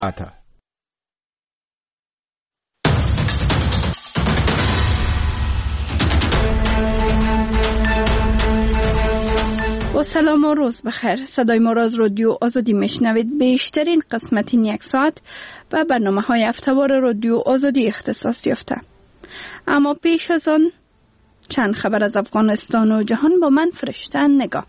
عطا. با سلام و روز بخیر. صدای ما را از رادیو آزادی میشنوید. بیشترین قسمت این یک ساعت و برنامه های هفته‌وار رادیو آزادی اختصاص یافته. اما پیش از آن چند خبر از افغانستان و جهان با من فرشته نگاه.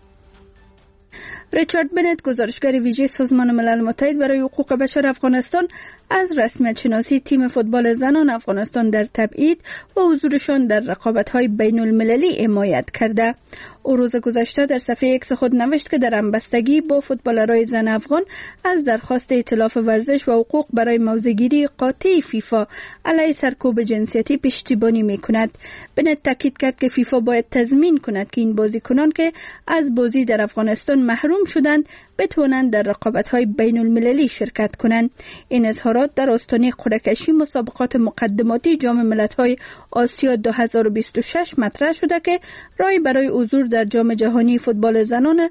ریچارد بنت، گزارشگر ویژه سازمان ملل متحد برای حقوق بشر افغانستان، از رسمیت شناسی تیم فوتبال زنان افغانستان در تبعید و حضورشان در رقابت‌های بین‌المللی حمایت کرده. او روز گذشته در صفحه ایکس خود نوشت که در همبستگی با فوتبالرای زن افغان از درخواست ائتلاف ورزش و حقوق برای موضع‌گیری قاطع فیفا علیه سرکوب جنسیتی پشتیبانی می‌کند. بنت تاکید کرد که فیفا باید تضمین کند که این بازیکنان که از بازی در افغانستان محروم شدند بتوانند در رقابت‌های بین‌المللی شرکت کنند. این اظهارات در آستانه قرعه‌کشی مسابقات مقدماتی جام ملت‌های آسیا 2026 مطرح شده که راهی برای حضور در جام جهانی فوتبال زنان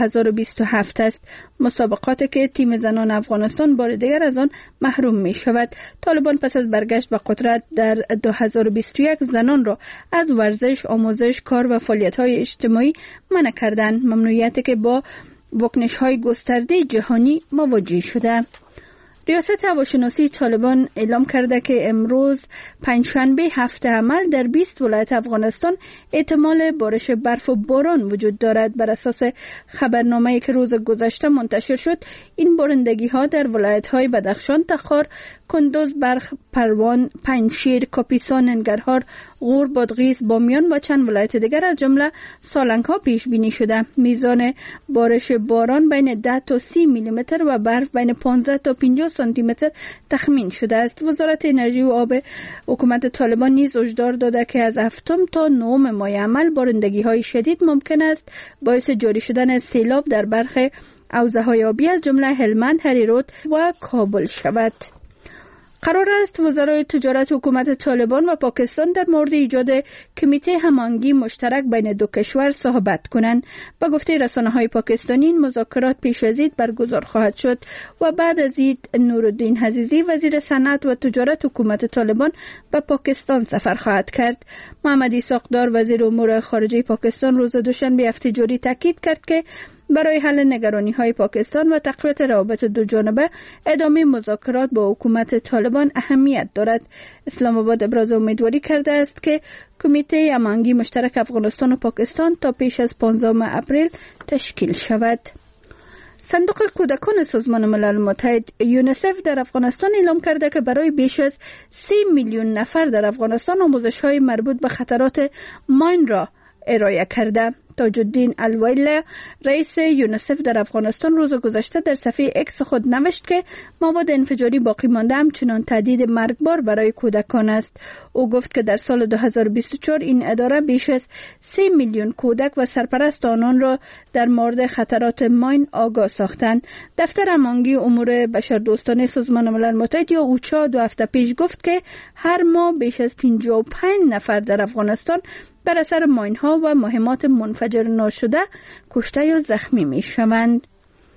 2027 است. مسابقاتی که تیم زنان افغانستان بار دیگر از آن محروم می شود. طالبان پس از برگشت به قدرت در 2021 زنان را از ورزش، آموزش، کار و فعالیت‌های اجتماعی منع کردند، ممنوعیتی که با واکنش‌های گسترده جهانی مواجه شده. ریاست هواشناسی طالبان اعلام کرده که امروز پنجشنبه هفته عمل در 20 ولایت افغانستان احتمال بارش برف و باران وجود دارد. بر اساس خبرنامه‌ای که روز گذشته منتشر شد، این بارندگی‌ها در ولایت‌های بدخشان، تخار، کندوز، بلخ، پروان، پنجشیر، کاپیسا، ننگرهار، غور، بادغیس، بامیان و چند ولایت دیگر از جمله سالنگ‌ها پیش بینی شده. میزان بارش باران بین 10 تا 30 میلیمتر و برف بین 15 تا 50 سانتی متر تخمین شده است. وزارت انرژی و آب حکومت طالبان نیز هشدار داده که از 7 تا 9 ماه عمل بارندگی‌های شدید ممکن است باعث جاری شدن سیلاب در برخی حوزه‌های آبی از جمله هلمند، هریرود و کابل شود. قرار است وزرای تجارت حکومت طالبان و پاکستان در مورد ایجاد کمیته هماهنگی مشترک بین دو کشور صحبت کنند. به گفته رسانه‌های پاکستانی، این مذاکرات پیش از عید برگزار خواهد شد و بعد از عید نورالدین عزیزی، وزیر صنعت و تجارت حکومت طالبان، به پاکستان سفر خواهد کرد. محمد اسحاق‌دار، وزیر امور خارجه پاکستان، روز دوشنبه هفته جاری تاکید کرد که برای حل نگرانی‌های پاکستان و تقویت روابط دو جانبه ادامه مذاکرات با حکومت طالبان اهمیت دارد. اسلام آباد ابراز امیدواری کرده است که کمیته هماهنگی مشترک افغانستان و پاکستان تا پیش از 15 اپریل تشکیل شود. صندوق کودکان سازمان ملل متحد یونیسف در افغانستان اعلام کرده که برای بیش از 3 میلیون نفر در افغانستان آموزش‌های مربوط به خطرات ماین را ارائه کرده. تاج الدین الویلا، رئیس یونیسف در افغانستان، روز گذشته در صفحه ایکس خود نوشت که مواد انفجاری باقی مانده همچنان تهدید مرگبار برای کودکان است. او گفت که در سال 2024 این اداره بیش از 3 میلیون کودک و سرپرست آنان را در مورد خطرات ماین آگاه ساختند. دفتر هماهنگی امور بشردوستانه سازمان ملل متحد یا اوچا 2 هفته پیش گفت که هر ماه بیش از 55 نفر در افغانستان بر اثر ماین‌ها و مهمات منفجر ناشده کشته یا زخمی می‌شوند.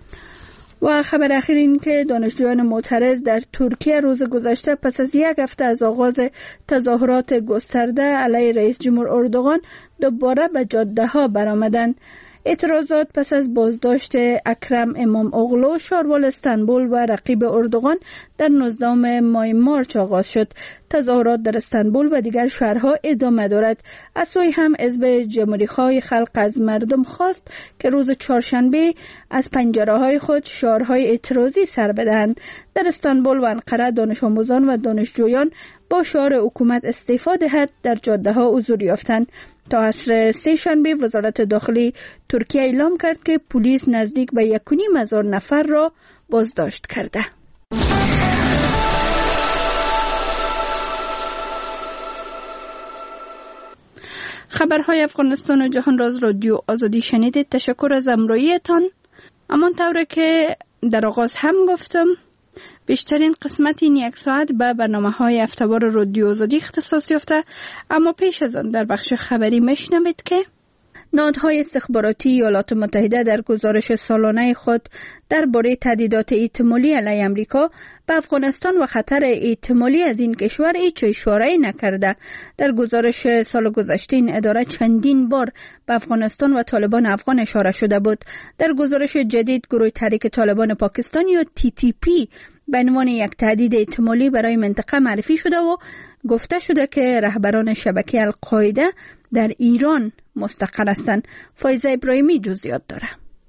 و خبر اخیر این که دانشجویان معترض در ترکیه روز گذشته پس از 1 هفته از آغاز تظاهرات گسترده علیه رئیس جمهور اردوغان دوباره به جاده‌ها برآمدند. اعتراضات پس از بازداشت اکرم امام اغلو، شاروال استانبول و رقیب اردوغان در 19 ماه مارچ آغاز شد. تظاهرات در استانبول و دیگر شهرها ادامه دارد. از سوی هم حزب جمهوری‌خواه خلق از مردم خواست که روز چهارشنبه از پنجره‌های خود شعارهای اعتراضی سر بدهند. در استانبول و انقره دانش آموزان و دانشجویان با شعار حکومت استعفا دهد در جاده‌ها حضور یافتند. تا عصر سه شنبه وزارت داخلی ترکیه اعلام کرد که پلیس نزدیک به 1,500 نفر را بازداشت کرده. خبرهای افغانستان و جهان را از رادیو آزادی شنیدید. تشکر از همراهیتان. همانطور که در آغاز هم گفتم، بیشترین قسمت این 1 ساعت به برنامه‌های هفته‌وار رادیو آزادی اختصاص یافته، اما پیش از آن در بخش خبری میشنوید که نهادهای استخباراتی ایالات متحده در گزارش سالانه خود درباره تهدیدات احتمالی علیه امریکا به افغانستان و خطر احتمالی از این کشور هیچ اشاره‌ای نکرده. در گزارش سال گذشته این اداره چندین بار به افغانستان و طالبان افغان اشاره شده بود. در گزارش جدید گروه تحریک طالبان پاکستان یا TTP به عنوان یک تهدید احتمالی برای منطقه معرفی شده و گفته شده که رهبران شبکه القاعده در ایران مستقر هستند. فایزه ابراهیمی جزئیات داره.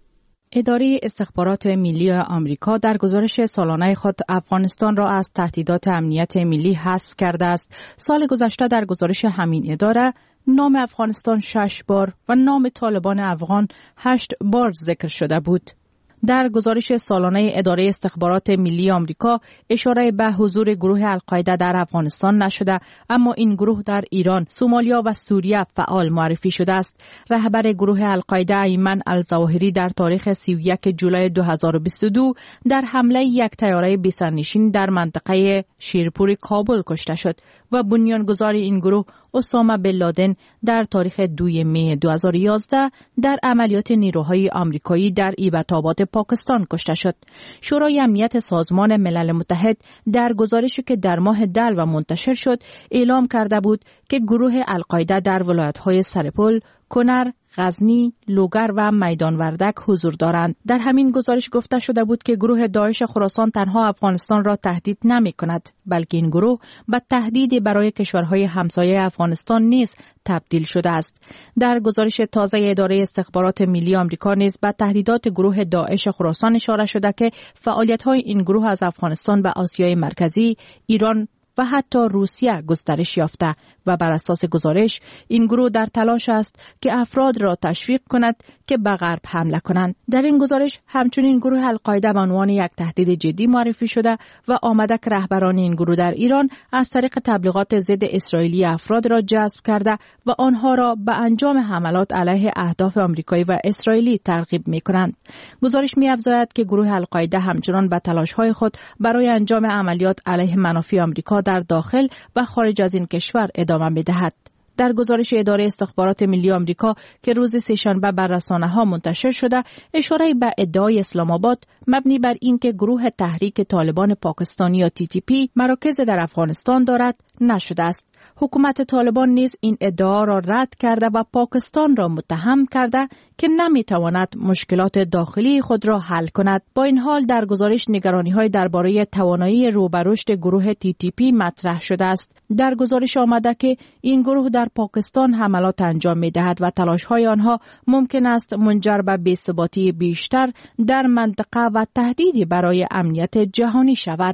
اداره استخبارات ملی آمریکا در گزارش سالانه خود افغانستان را از تهدیدات امنیت ملی حذف کرده است. سال گذشته در گزارش همین اداره نام افغانستان 6 بار و نام طالبان افغان 8 بار ذکر شده بود. در گزارش سالانه اداره استخبارات ملی آمریکا اشاره به حضور گروه القاعده در افغانستان نشده، اما این گروه در ایران، سومالیا و سوریه فعال معرفی شده است. رهبر گروه القاعده ایمن الظواهری در تاریخ 31 جولای 2022 در حمله یک طیاره بی‌سرنشین در منطقه شیرپور کابل کشته شد و بنیانگذار این گروه اسامه بن لادن در تاریخ 2 می 2011 در عملیات نیروهای آمریکایی در ایبت‌آباد پاکستان کشته شد. شورای امنیت سازمان ملل متحد در گزارشی که در ماه دلو منتشر شد اعلام کرده بود که گروه القاعده در ولایت‌های سرپل، کنر، غزنی، لوگر و میدان وردک حضور دارند. در همین گزارش گفته شده بود که گروه داعش خراسان تنها افغانستان را تهدید نمی کند، بلکه این گروه به تهدیدی برای کشورهای همسایه افغانستان نیز تبدیل شده است. در گزارش تازه اداره استخبارات ملی آمریکا نیز به تهدیدات گروه داعش خراسان اشاره شده که فعالیت‌های این گروه از افغانستان به آسیای مرکزی، ایران و حتی روسیه گسترش یافته و بر اساس گزارش این گروه در تلاش است که افراد را تشویق کند که به غرب حمله کنند. در این گزارش همچنین گروه القاعده به عنوان یک تهدید جدی معرفی شده و آمده که رهبران این گروه در ایران از طریق تبلیغات ضد اسرائیلی افراد را جذب کرده و آنها را به انجام حملات علیه اهداف آمریکایی و اسرائیلی ترغیب می‌کنند. گزارش می‌افزاید که گروه القاعده همچنان به تلاش‌های خود برای انجام عملیات علیه منافع آمریکا در داخل و خارج از این کشور ادامه می‌دهد. در گزارش اداره استخبارات ملی آمریکا که روز سه‌شنبه بر رسانه‌ها منتشر شده، اشاره به ادعای اسلام آباد مبنی بر اینکه گروه تحریک طالبان پاکستانی یا TTP مراکز در افغانستان دارد نشده است. حکومت طالبان نیز این ادعا را رد کرده و پاکستان را متهم کرده که نمیتواند مشکلات داخلی خود را حل کند. با این حال در گزارش نگرانی‌های درباره توانایی رو به رشد گروه TTP مطرح شده است. در گزارش آمده که این گروه در پاکستان حملات انجام می‌دهد و تلاش‌های آنها ممکن است منجر به بی‌ثباتی بیشتر در منطقه و تهدیدی برای امنیت جهانی شود.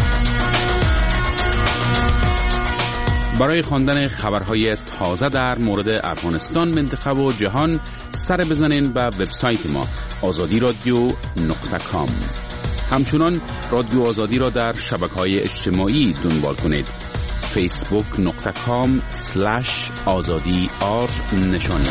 برای خواندن خبرهای تازه در مورد افغانستان، منطقه و جهان سر بزنین به وبسایت ما azadiradio.com. همچنان رادیو آزادی را در شبکه‌های اجتماعی دنبال کنید. facebook.com/azadi_r نشانی.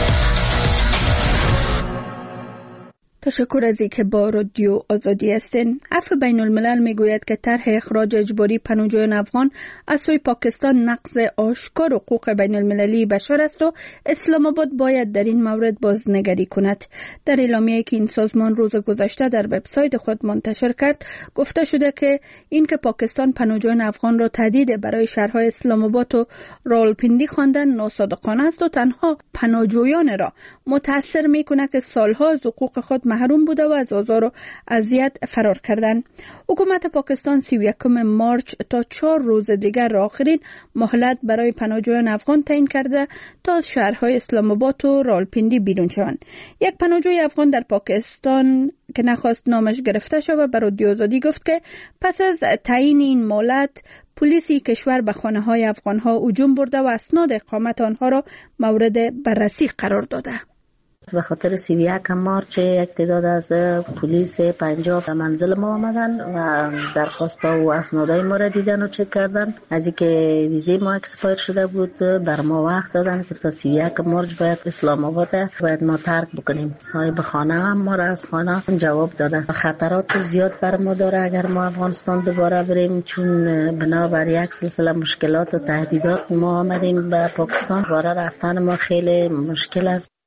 تشکر از اینکه با رادیو آزادی هستین. عفو بین الملل میگوید که طرح اخراج اجباری پناهجویان افغان از سوی پاکستان نقض آشکار حقوق بین المللی بشر است و اسلام آباد باید در این مورد بازنگری کند. در اعلامیه‌ای که این سازمان روز گذشته در وبسایت خود منتشر کرد، گفته شده که اینکه پاکستان پناهجویان افغان را تهدید برای شهرهای اسلام آباد و راولپنڈی خواندن ناصادقانه است و تنها پناهجویان را متاثر می‌کند که سالها از حقوق خود محروم بوده و از آزار و اذیت فرار کردند. حکومت پاکستان 31 مارچ تا 4 روز دیگر آخرین مهلت برای پناهجویان افغان تعیین کرده تا از شهرهای اسلام آباد و راولپنڈی بیرون شوند. یک پناهجوی افغان در پاکستان که نخواست نامش گرفته شود به رادیو آزادی گفت که پس از تعیین این مهلت پلیسی کشور به خانه‌های افغان‌ها هجوم برده و اسناد اقامت آنها را مورد بررسی قرار داده. به خاطر 31 مارچ یک تعداد از پلیس پنجاب به منزل ما آمدن و درخواستا و اسنادای ما را دیدن و چک کردن. از اینکه ویزه ما اکسپایر شده بود بر ما وقت دادن که تا 31 مارچ باید اسلام آباد باید ما ترک بکنیم. صاحب خانه هم ما را از خانه جواب دادن. خطرات زیاد بر ما داره اگر ما افغانستان دوباره بریم، چون بنابر یک سلسله مشکلات و تهدیدات ما آمدیم به پاکستان. دوباره رفتن ما خیلی مشکل است.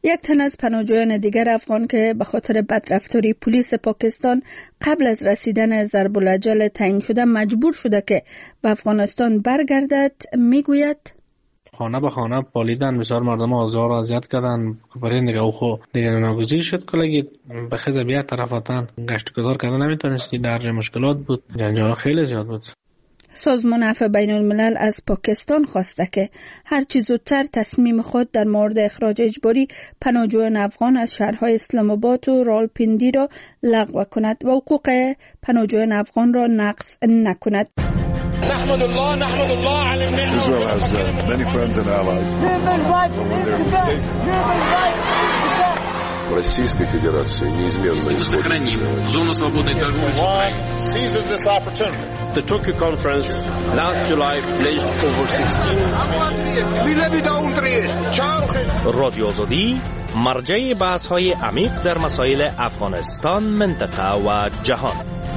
یک تن از پناهجویان دیگر افغان که به خاطر بدرفتاری پلیس پاکستان قبل از رسیدن ضرب الاجل تعیین شده مجبور شده که به افغانستان برگردد میگوید خانه به خانه پالیدن، بسیار مردم آزار و اذیت کردن. برای دیگه او خو دیگه ناگزیر شد که به خزه بیا طرفاتن گشت گذار کردن نمیتونست، درجه مشکلات بود، جنجال خیلی زیاد بود. سازمان عفو بین الملل از پاکستان خواسته که هرچی زودتر تصمیم خود در مورد اخراج اجباری پناهجویان افغان از شهرهای اسلام آباد و راولپیندی را لغو کند و حقوق پناهجویان افغان را نقض نکند. نحمد الله على النعمة. Israel has many friends and allies. Российской Федерации неизменно сохраним зону свободной торговли. Seizes this opportunity. The Tokyo conference last July pledged over 16. رادیو آزادی مرجع بحث‌های عمیق در مسائل افغانستان، منطقه و جهان.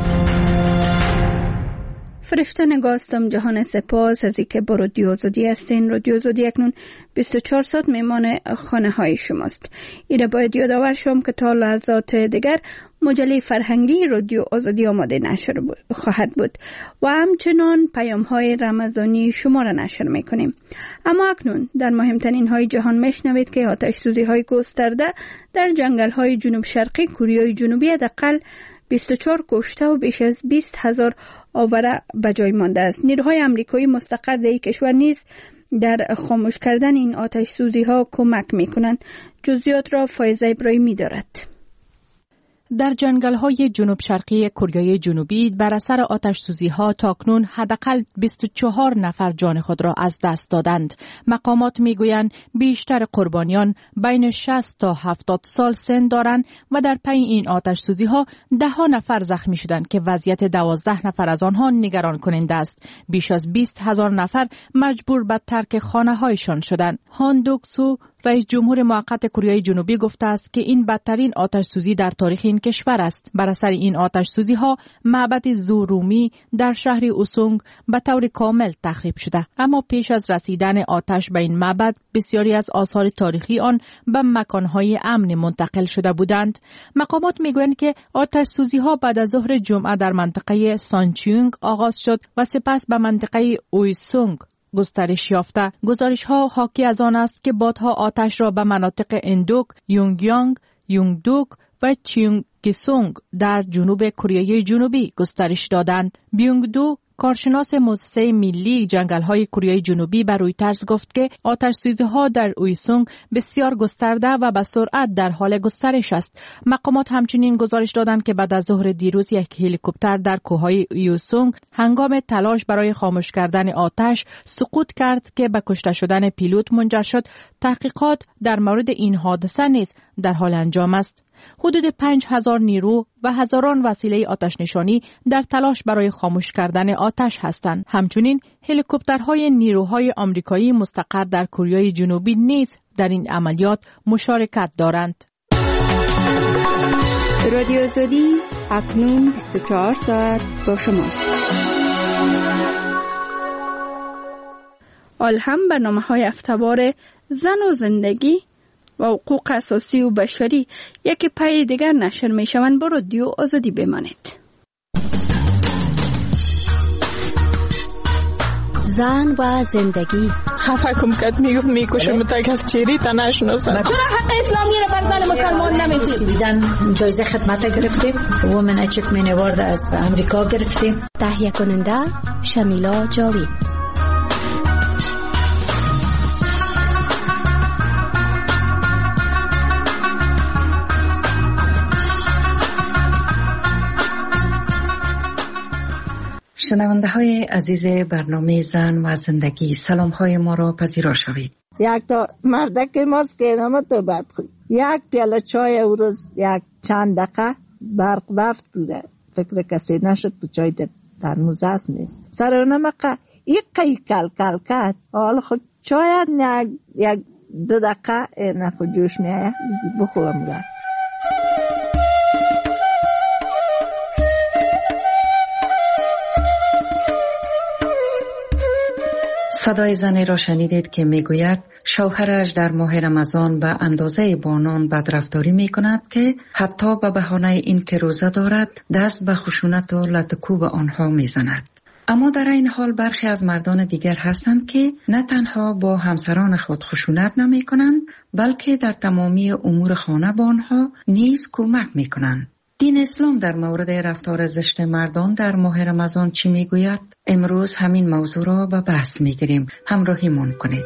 فرشته نگاستم جهان سپاس از اینکه با رادیو آزادی هستین. رادیو آزادی اکنون 24 ساعت میمان خانه های شماست. ایره باید یادآور شم که تا لحظات دیگر مجله فرهنگی رادیو آزادی آماده نشر خواهد بود و همچنان پیام های رمضانی شما را نشر میکنیم. اما اکنون در مهمترین های جهان میشنوید که آتش سوزی های گسترده در جنگل های جنوب شرقی کره جنوبی حداقل 24 کشته و بیش از 20,000 آواره به جای مانده است. نیروهای آمریکایی مستقر در این کشور نیز در خاموش کردن این آتش سوزی ها کمک می کنند. جزئیات را فایزه ابراهیمی دارد. در جنگل‌های جنوب شرقی کره جنوبی بر اثر آتش سوزی‌ها تاکنون حداقل 24 نفر جان خود را از دست دادند. مقامات می‌گویند بیشتر قربانیان بین 60 تا 70 سال سن دارند و در پی این آتش سوزی‌ها ده‌ها نفر زخمی شدند که وضعیت 12 نفر از آنها نگران کننده است. بیش از 20,000 نفر مجبور به ترک خانه‌هایشان شدند. هان دوک سو رئیس جمهور موقت کره جنوبی گفته است که این بدترین آتش سوزی در تاریخ این کشور است. بر اثر این آتش سوزی ها معبد زورومی در شهر اوسونگ به طور کامل تخریب شده. اما پیش از رسیدن آتش به این معبد بسیاری از آثار تاریخی آن به مکانهای امن منتقل شده بودند. مقامات میگویند که آتش سوزی ها بعد از ظهر جمعه در منطقه سانچیونگ آغاز شد و سپس به منطقه اویسونگ گسترش یافته. گزارش ها حاکی از آن است که بادها آتش را به مناطق اندوک، یونگیانگ، یونگدوک و چیونگسونگ در جنوب کره جنوبی گسترش دادند. بیونگدو کارشناس مؤسسه ملی جنگل‌های کره جنوبی بر رویترز گفت که آتش‌سوزی‌ها در اویسونگ بسیار گسترده و به سرعت در حال گسترش است. مقامات همچنین گزارش دادند که بعد از ظهر دیروز یک هلیکوپتر در کوههای اویسونگ هنگام تلاش برای خاموش کردن آتش سقوط کرد که به کشته شدن پیلوت منجر شد. تحقیقات در مورد این حادثه نیز در حال انجام است. حدود 5,000 نیرو و هزاران وسیله آتش نشانی در تلاش برای خاموش کردن آتش هستند. همچنین هلیکوپترهای نیروهای آمریکایی مستقر در کره جنوبی نیز در این عملیات مشارکت دارند. رادیو آزادی اکنون 24 ساعت با شماست. هم برنامه‌های هفته‌وار زن و زندگی و حقوق اساسی و بشری یکی پای دیگر نشر می شوند. با رادیو آزادی بمانید. زن و زندگی. خفه کم کد میکشم تا کس چیری تا نشناسد. چرا حق اسلامی را بر زن مسلمان نمیدید؟ سویدن جایزه خدمت گرفتیم. وومن اچیومنت اوارد از امریکا گرفتیم. تهیه کننده شمیلا جاوید. شنونده های عزیز برنامه زن و زندگی، سلام های ما را پذیرا شوید. یک تا مردک ماست که نامه تو بد خوی، یک پیاله چای او روز یک چند دقیقه برق رفت دوره، فکر کسی نشد تو چای در موزه است نیست سر نمقه یک قی کل کل کد حالا خود چای یک 2 دقیقه نخود جوش میایه بخورم ده. صدای زنی را شنیدید که میگوید شوهرش در ماه رمضان به اندازه با آنان بدرفتاری میکند که حتی به بهانه این که روزه دارد دست به خشونت و لطکوب آنها میزند. اما در این حال برخی از مردان دیگر هستند که نه تنها با همسران خود خشونت نمی کنند بلکه در تمامی امور خانه با آنها نیز کمک می کنند. دین اسلام در مورد رفتار زشت مردان در ماه رمضان چی می گوید؟ امروز همین موضوع را به بحث می گیریم. همراهیمان کنید.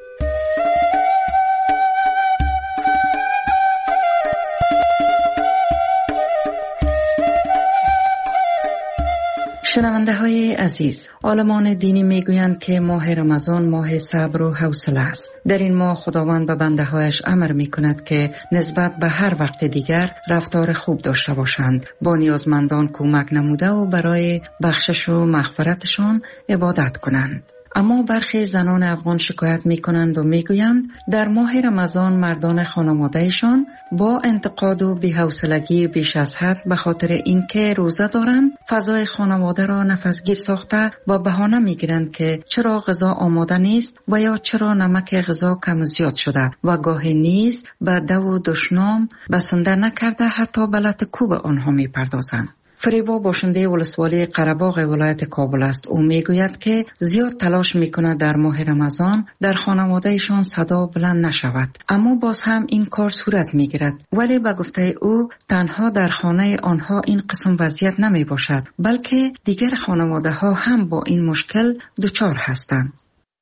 شنونده های عزیز، عالمان دینی میگویند که ماه رمضان ماه صبر و حوصله است. در این ماه خداوند به بنده هایش امر می کند که نسبت به هر وقت دیگر رفتار خوب داشته باشند، با نیازمندان کمک نموده و برای بخشش و مغفرتشان عبادت کنند. اما برخی زنان افغان شکایت می کنند و می گویند در ماه رمضان مردان خانوادهشان با انتقاد و بی‌حوصلگی بیش از حد به خاطر اینکه روزه دارند فضای خانواده را نفسگیر ساخته و بهانه می گیرند که چرا غذا آماده نیست و یا چرا نمک غذا کم و زیاد شده و گاهی نیز به دو و دشنام بسنده نکرده حتی به لطکوب آنها می پردازند. فریبا باشنده ولسوالی قره‌باغ ولایت کابل است. او میگوید که زیاد تلاش میکند در ماه رمضان در خانوادهشان صدا بلند نشود، اما باز هم این کار صورت میگیرد. ولی به گفته او تنها در خانه آنها این قسم وضعیت نمی باشد، بلکه دیگر خانواده ها هم با این مشکل دچار هستند.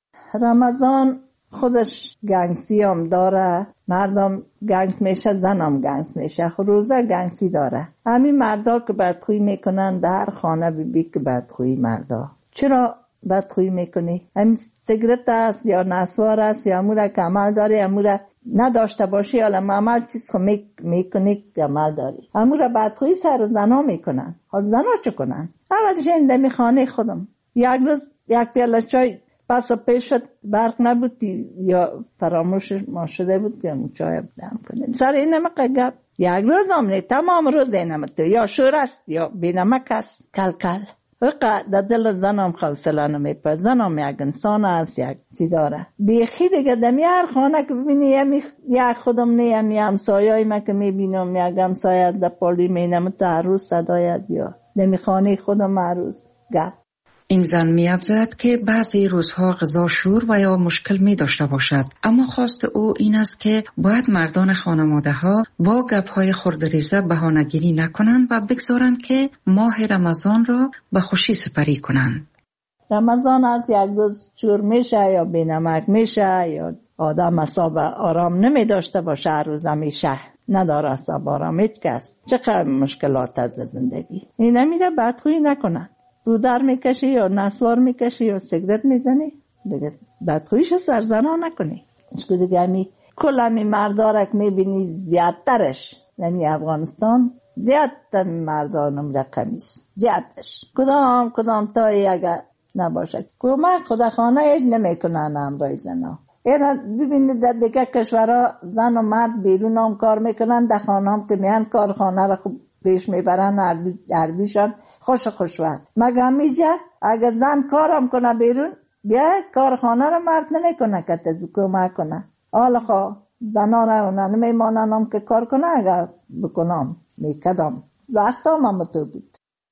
رمضان خودش گنگسی هم داره، مردم گنگ میشه، زنم گنگ میشه، روزه گنگسی داره. همین مردا که بدخویی میکنن در خانه بی که بدخویی مردا. چرا بدخویی میکنی؟ همین سیگرت است یا نسوار است یا اموره که عمل داری، اموره نداشته باشی حالا عمل چیز خو میکنی که عمل داری. اموره بدخویی سر زنا میکنن. حال زنا چه کنن؟ اولش این دمی خانه خودم یک روز یک پیاله چای پس پیش شد برق نبودی یا فراموش ما شده بود که چای دم کنید سر این نمک گپ یک روز آمنی تمام روز این نمک یا شور است یا بی نمک است کل کل وقت در دل زنم خلصله نمیپه. زنم یک انسان است، یک چی داره بیخی دیگه دمی هر خانه که ببینی یک خودم نیم یا همسایه ما که میبینم یک همسایه در پالی مینم تا عروس صدایت یا دمی خانه خودم عروس گپ. این زن می افزاید که بعضی روزها غذا شور و یا مشکل می داشته باشد، اما خواست او این است که باید مردان خانواده ها با گپ‌های خردریزه بهانه‌گیری نکنند و بگذارند که ماه رمضان را به خوشی سپری کنند. رمضان از یک روز شور میشه یا بینمک میشه یا آدم اصاب آرام نمی داشته باشه، هر روز میشه نداره اصاب آرام هیچ کس. چقدر مشکلات از زندگی این نمیره بدخویی نکنن. رو در میکشی یا نسوار میکشی یا سیگرت میزنی دیگه بدخویش سرزنا نکنی. اشکو دیگه همی کل همی مردارک میبینی زیادترش نمی افغانستان زیادتر مردانم رقمیست زیادش کدام تایی اگر نباشد کمک خدا خانه ایج نمیکنن امرای زنا. اینا ببینید در دیگه کشورها زن و مرد بیرون هم کار میکنن، در خانه هم که میان کارخانه را خوب پیش میبرن اردوشان خوش وقت. مگه همیجه اگر زن کارم کنه بیرون بیا کارخانه را مرد نمیکنه که تزو کمک کنه. حالا خواه زنها را نمیمانن هم که کار کنه، اگر بکنم میکدم وقت هم تو بود.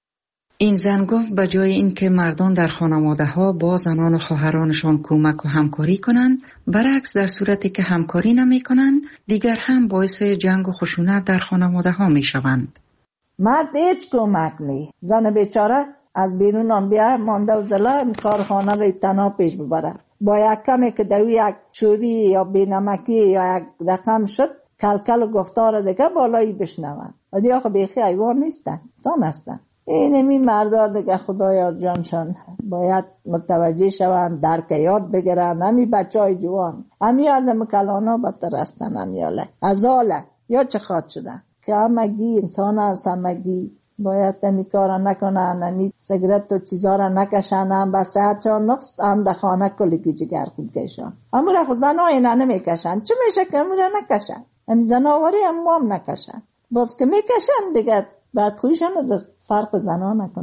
این زن گفت به جای اینکه مردان در خانواده ها با زنان و خواهرانشان کمک و همکاری کنند، برعکس در صورتی که همکاری نمی کنند دیگر هم باعث جنگ و خشونت در خانواده ها می شوند. مرد هیچ کمک نی، زن بیچاره از بیرون هم بیا مانده و زلا کارخانه را تنها پیش ببره. با یک کمی که دوی یک چوری یا بینمکی یا یک رقم شد کلکل و گفتار دیگه بالایی بشنون. ولی آخه بیخی ایوان نیستن، زن هستن. این مردار دیگه خدایا جانشان باید متوجه شوند، درک یاد بگیرن. همی بچه های جوان همیاله مکلانا بدتر هستن، همیاله ازاله یا چه خواد شدن که همگی انسان هست، همگی باید همی کارا نکنن، همی سیگرت و چیزا را نکشن، هم بر صحتشان نقص، هم در خانه کلگی جگر خود کشن. همون را خود زنها اینا نمیکشن، چه میشه که همون را نکشن؟ همی زناواری هم نکشن، باز که میکشن دیگه بعد خویشان در فرق زنها نکنن.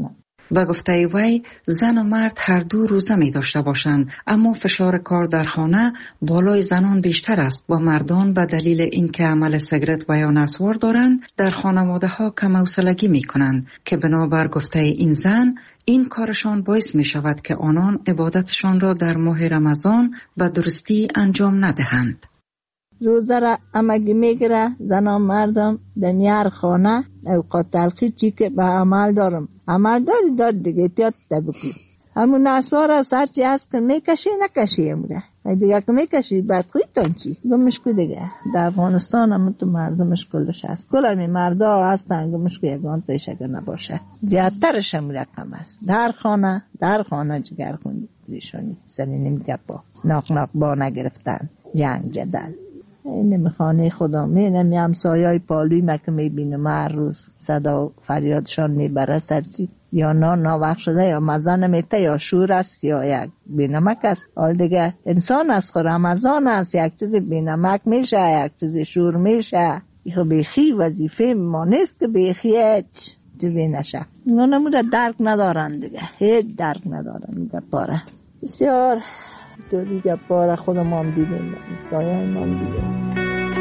و گفته وی زن و مرد هر دو روزه می داشته باشند، اما فشار کار در خانه بالای زنان بیشتر است و مردان به دلیل اینکه عمل سیگرت و یا نسوار دارند در خانواده ها کم حوصلگی می کنند که بنابر گفته این زن این کارشان باعث می شود که آنان عبادتشان را در ماه رمضان و درستی انجام ندهند. روزه را امگی میگیره زنان مردم دنیار خانه اوقات تلخی چی که به عمل دارم عمل داری دیگه احتیاط بکنی. همون نسوار از هر چی هست که میکشی نکشی امره دیگه که میکشی بعد خویتان چی گمش کو دیگه. در افغانستان هم تو مردمش کلش هست، کل همی مردا هستن گمش کو یگان تایش اگر نباشه زیادترش هم رقم هست. در خانه جگر خوندی پریشانی سنی نمیگه با ناق با نگرفتن جنگ جدل نمیخانه خدا مینم همسایه‌های پالوی مکه میبینم هر روز صدا فریادشان میبره سرچی یا ناوقت شده یا مزه نمیته یا شور است یا یک بینمک است. حال دیگه انسان است خود رمضان است، یک چیزی بینمک میشه یک چیزی شور میشه. این بیخی وظیفه ما نیست که بیخی هیچ چیزی نشه. اونمون درک ندارن دیگه، هیچ درک ندارن. گپاره بسیار دوری گپاره خودم هم دیدیم سایه هم دیدیم.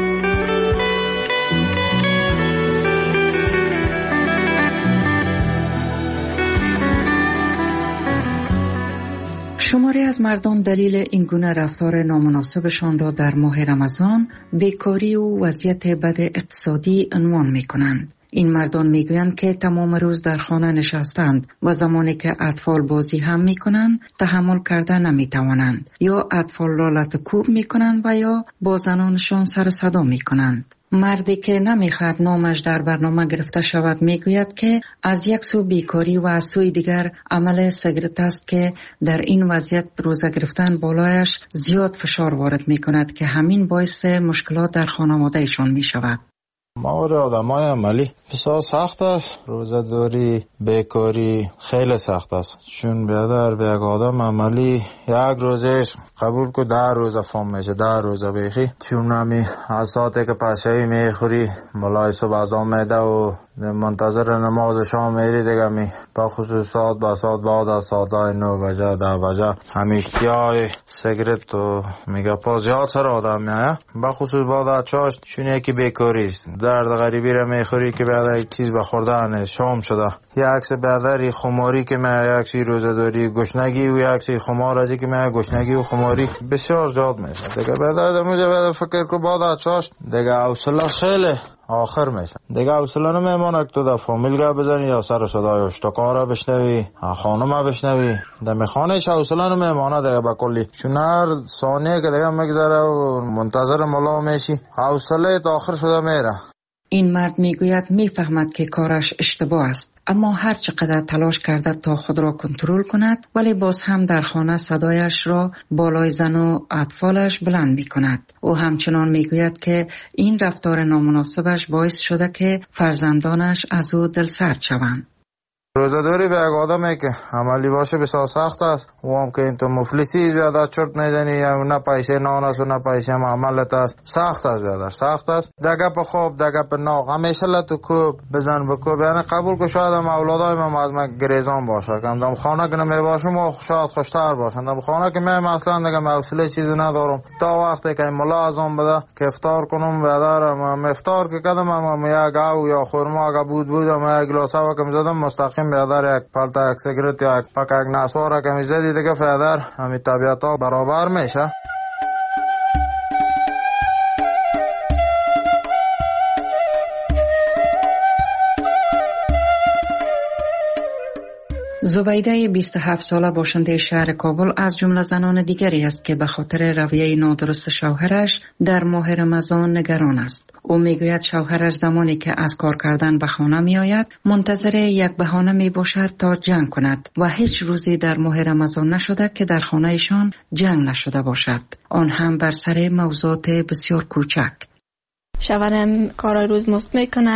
شماری از مردم دلیل این گونه رفتار نامناسبشان را در ماه رمضان بیکاری و وضعیت بد اقتصادی عنوان می کنند. این مردان می گویند که تمام روز در خانه نشستند و زمانی که اطفال بازی هم می کنند تحمل کرده نمی توانند یا اطفال را لطکوب می کنند و یا با زنانشان سر و صدا می کنند. مردی که نمیخواد نامش در برنامه گرفته شود میگوید که از یک سو بیکاری و از سوی دیگر عمل سیگرت است که در این وضعیت روزه گرفتن بالایش زیاد فشار وارد میکند که همین باعث مشکلات در خانوادهشان میشود. مور آدمای عملی بسیار سخت است. روزه‌داری بیکاری خیلی سخت است، چون بیادر به یک آدم عملی یک روزش قبول که 10 روزه فهم میشه، 10 روزه بیخی. چون نمی از ساعتی که پشهی میخوری ملای صبح ازام میده و منتظر نماز شام میری دیگه می با خصوص ساعت با ساعت بعد از ساعت 9 بجه 10 بجه همیشتیای سیگرت و میگه پاس زیاد سر آدم میایه با خصوص بعد از چاش، چون یکی بیکاری است. درد غریبی را میخوری که بعد یک چیز بخوردن شام شده، یک عکس بعدری خماری که من یک چیز روزه‌داری گشنگی و یک چیز خمار ازی که من گشنگی و خماری بسیار زیاد میشه دیگه. بعد موجه بعد فکر کو بعد از چاش دیگه حوصله خیلی آخر میشه دیگه. حوصله نمیمونه که تو در فامیل را بزنی یا سر صدای اشتکا را بشنوی، خانم را بشنوی، در میخانهش حوصله نمیمونه دیگه با کلی. چون هر ثانیه که دیگه مگذره و منتظر ملا میشی حوصله تا آخر شده میره. این مرد میگوید میفهمد که کارش اشتباه است، اما هر چقدر تلاش کرده تا خود را کنترل کند ولی باز هم در خانه صدایش را بالای زن و اطفالش بلند می کند. او همچنان میگوید که این رفتار نامناسبش باعث شده که فرزندانش از او دلسرد شوند. روزه‌داری به یک آدمی که عملی باشه بسیار سخت است. و هم که این تو مفلسی زیاده چرت میزنی یا نه پیسه نان است و نه پیسه معاملت است، سخت است بیادر سخت است. دگه په خوب دگه په ناق همیشه لتو کوب بزن بکوب. یعنی قبول که شاید هم اولادای من از من گریزان باشه که دم خانه که نمی باشم و شاید خوشتر باشن. دم خانه که من اصلا دیگه حوصله چیزی ندارم تا وقتی که ملا ازم بده که افطار کنم بیادر. من افطار که کردم هم یک گاو یا خرما که بودم یک گلاس هوا که می‌زدم مستقیم بیادر یک پالتا یک سیگرت یا یک پاک یک نسوار که می‌زدی دیگه بیادر همین طبیعت ها برابر میشه. زبیده 27 ساله باشنده شهر کابل از جمله زنان دیگری است که به خاطر رویه نادرست شوهرش در ماه رمضان نگران است. او میگوید شوهرش زمانی که از کار کردن به خانه می آید منتظر یک بهانه می باشد تا جنگ کند و هیچ روزی در ماه رمضان نشده که در خانهشان جنگ نشده باشد، آن هم بر سر موضوعات بسیار کوچک. شوهرم کار روز مست میکنه،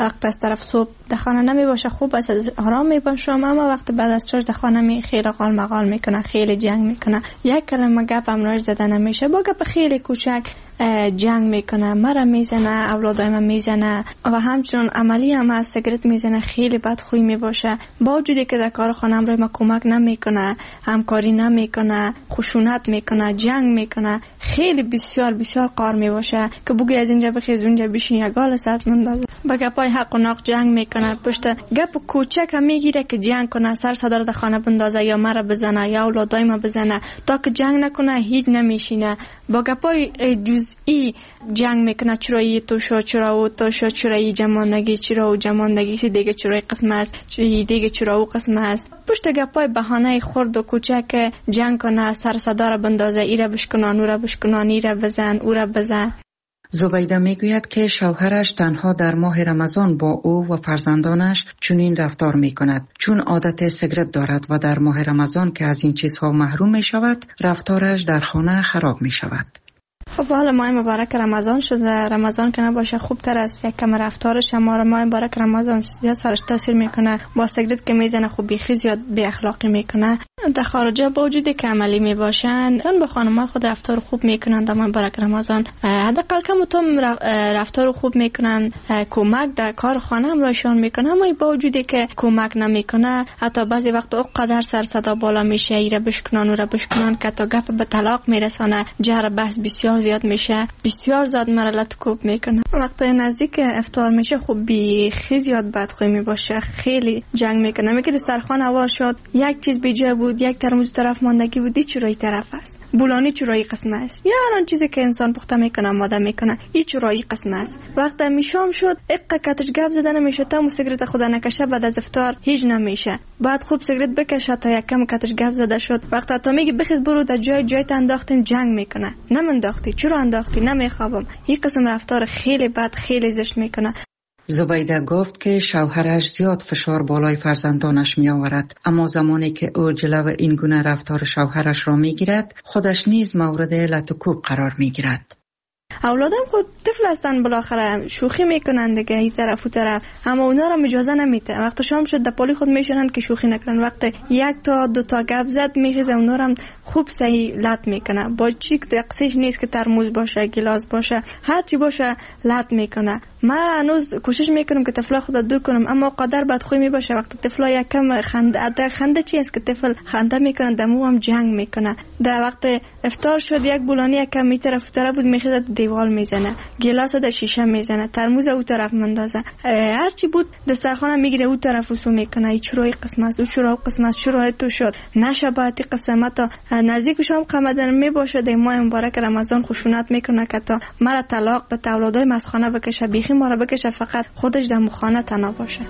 وقت از طرف صبح در خانه نمی باشه خوب است، آرام می باشه، اما وقت بعد از چش در خانه می خیلی قال مقال میکنه، خیلی جنگ میکنه، یک کلمه گپ هم راش زده نمیشه، با گپ خیلی کوچک جنگ میکنه، مرا میزنه، اولادای من میزنه و همچنین عملی هم از سیگرت میزنه، خیلی بدخوی میباشه. با وجودی که در کار خانم روی ما کمک نمیکنه، همکاری نمیکنه، خشونت میکنه، جنگ میکنه، خیلی بسیار بسیار قار میباشه که بگی از اینجا بخیز اونجا بشین یک گال سرت مندازه. با گپای حق و ناق جنگ میکنه، پشت گپ کوچک هم میگیره که جنگ کنه، سر صدر در خانه بندازه یا مرا بزنه یا اولادای ما بزنه، تا که جنگ نکنه هیچ نمیشینه. با گپای جزئی جنگ میکنه، چرایی تو شو، چرا او تو شو، چرایی جماندگی، چرا او جماندگی، سی دیگه چرای قسم است، چی دیگه چرا او قسم است. پشت گپای بهانه خرد و کوچک جنگ کنه، سر صدا را بندازه، ایره بشکنان، او را بشکنان، ایره بزن، او را بزن. زبیده میگوید که شوهرش تنها در ماه رمضان با او و فرزندانش چنین رفتار میکند، چون عادت سیگرت دارد و در ماه رمضان که از این چیزها محروم میشود، رفتارش در خانه خراب میشود. خب حالا ماه مبارک رمضان شده، رمضان که نباشه خوب تر است، یک کم رفتارش اما ماه مبارک رمضان یا سرش تاثیر میکنه، با سیگرت که میزنه خوب بیخی زیاد بی اخلاقی میکنه. در خارجا با وجودی که عملی میباشن اون با خانم‌ها خود رفتار خوب میکنن در ماه مبارک رمضان، حداقل کم و کم رفتار خوب میکنن، کمک در کار خانه هم راشون میکنه. اما با وجودی که کمک نمیکنه، حتی بعضی وقت اونقدر سر صدا بالا میشه، ایره بشکنان و را بشکنان که تا گپ به طلاق میرسانه، جهر بحث بسیار زیاد میشه، بسیار زیاد مرلت کوب میکنه. وقتی نزدیک افطار میشه خوب بیخی زیاد بدخوی میباشه، خیلی جنگ میکنه، میگه سرخوان هوا شد، یک چیز بیجا بود، یک ترموز طرف ماندگی بود، این چرایی طرف است، بولانی چرایی قسم است، یا هر چیزی که انسان پخته میکنه ماده میکنه این چرایی قسم است. وقتی میشام شد اقا کتش گپ زدن نمیشه، تا سیگرت خدا نکشه بعد از افطار هیچ نمیشه، بعد خوب سیگرت بکشه تا یک کم کتش گپ زده شد، وقتی تا میگه بخیز برو در جای انداختین، جنگ میکنه، نمنداختی چرا انداختی، نمیخوابم. این قسم رفتار خیلی بد، خیلی زشت میکنه. زبیده گفت که شوهرش زیاد فشار بالای فرزندانش می آورد، اما زمانی که او جلو این گونه رفتار شوهرش را می گیرد، خودش نیز مورد لطکوب قرار می گیرد. اولادم خود طفل هستن، بالاخره شوخی میکنن دیگه این طرف و طرف، اما اونا را اجازه نمیده. وقت شام شد در پالی خود میشنن که شوخی نکنن، وقت یک تا دو تا گپ زد میخیزه اونا را خوب صحیح لط میکنه، با چیک دقیقش نیست که ترموز باشه، گلاس باشه، هر چی باشه لط میکنه. من هنوز کوشش میکنم که طفلا خود دور کنم، اما قدر بدخوی میباشه. وقتی طفلا یکم خنده چی است که طفل خنده میکنه، دمو هم جنگ میکنه. در وقت افطار شد یک بولانی یکم می طرف بود میخیزه دیوال میزنه، گلاس در شیشه میزنه، ترموز او طرف مندازه، هر چی بود دسترخوان میگیره او طرف وسو میکنه. این چرای قسم است، او چرا قسم است، چرا تو شد نشباتی قسمت نزدیک شام قمدن میباشه. در ماه مبارک رمضان خشونت میکنه که تا مرا طلاق به اولادای مسخانه بکشه، بیخی ما را بکشه، فقط خودش در مخانه تنها باشه.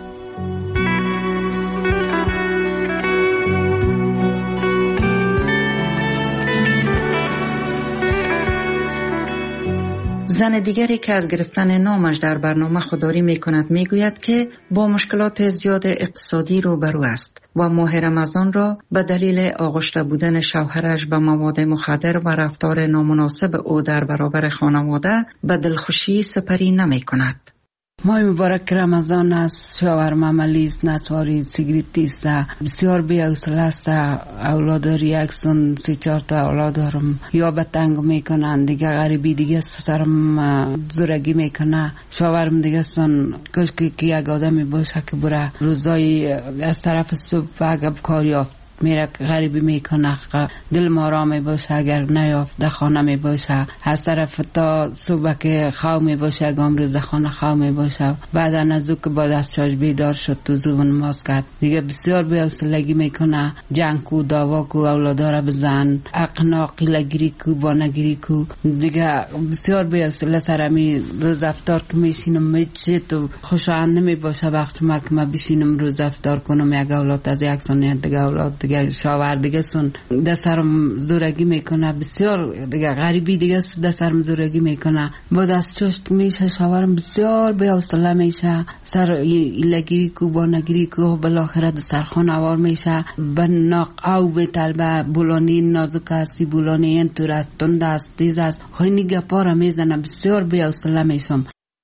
زن دیگری که از گرفتن نامش در برنامه خودداری می کند می گوید که با مشکلات زیاد اقتصادی روبرو است و ماه رمضان را به دلیل آغشته بودن شوهرش به مواد مخدر و رفتار نامناسب او در برابر خانواده به دلخوشی سپری نمی کند. ماه مبارک رمضان است، شوهرم عملی است، نسواری، سیگریتی است، بسیار بی‌حوصله است. اولاد داری اکسون 3-4 تا اولاد دارم، یا به تنگ میکنن دیگه، غریبی دیگه سرم زورگی میکنه. شوهرم دیگه سن کاش که یک آدمی باشه که بره روزای از طرف صبح اگه کار یافت میره غریبی میکنه، دل ما را می باشه، اگر نیافت در خانه می باشه، از طرف تا صبح که خواه می باشه، اگام روز خانه خواه می باشه، بعد از او که با دستشاش بیدار شد تو زبون ماست کرد دیگه، بسیار بی‌حوصلگی میکنه، جنگ کو، دعوا کو، اولادارا بزن، اقنا قیلگیری کو، بانگیری کو دیگه، بسیار بی‌حوصله سرمی روز افطار که میشینم میچه تو خوشایند نمی باشه. وقتی ما که ما بشینم روز افطار کنم، یک اولاد از یک سانیت دیگه اولاد دیگه شاور دیگه سن دسترم زورگی میکنه، بسیار دیگه غریبی دیگه دسترم زورگی میکنه، با دست چشت میشه. شاورم بسیار بی‌حوصله میشه، سر ایلگیری کو، بانگیری کو، بالاخره دسترخوان آوار میشه، به ناق او به طلبه بولانی نازک هستی، بولانی این طور است، تند است، تیز است، خیلی گپا را میزنه، بسیار بی‌حوصله میشم.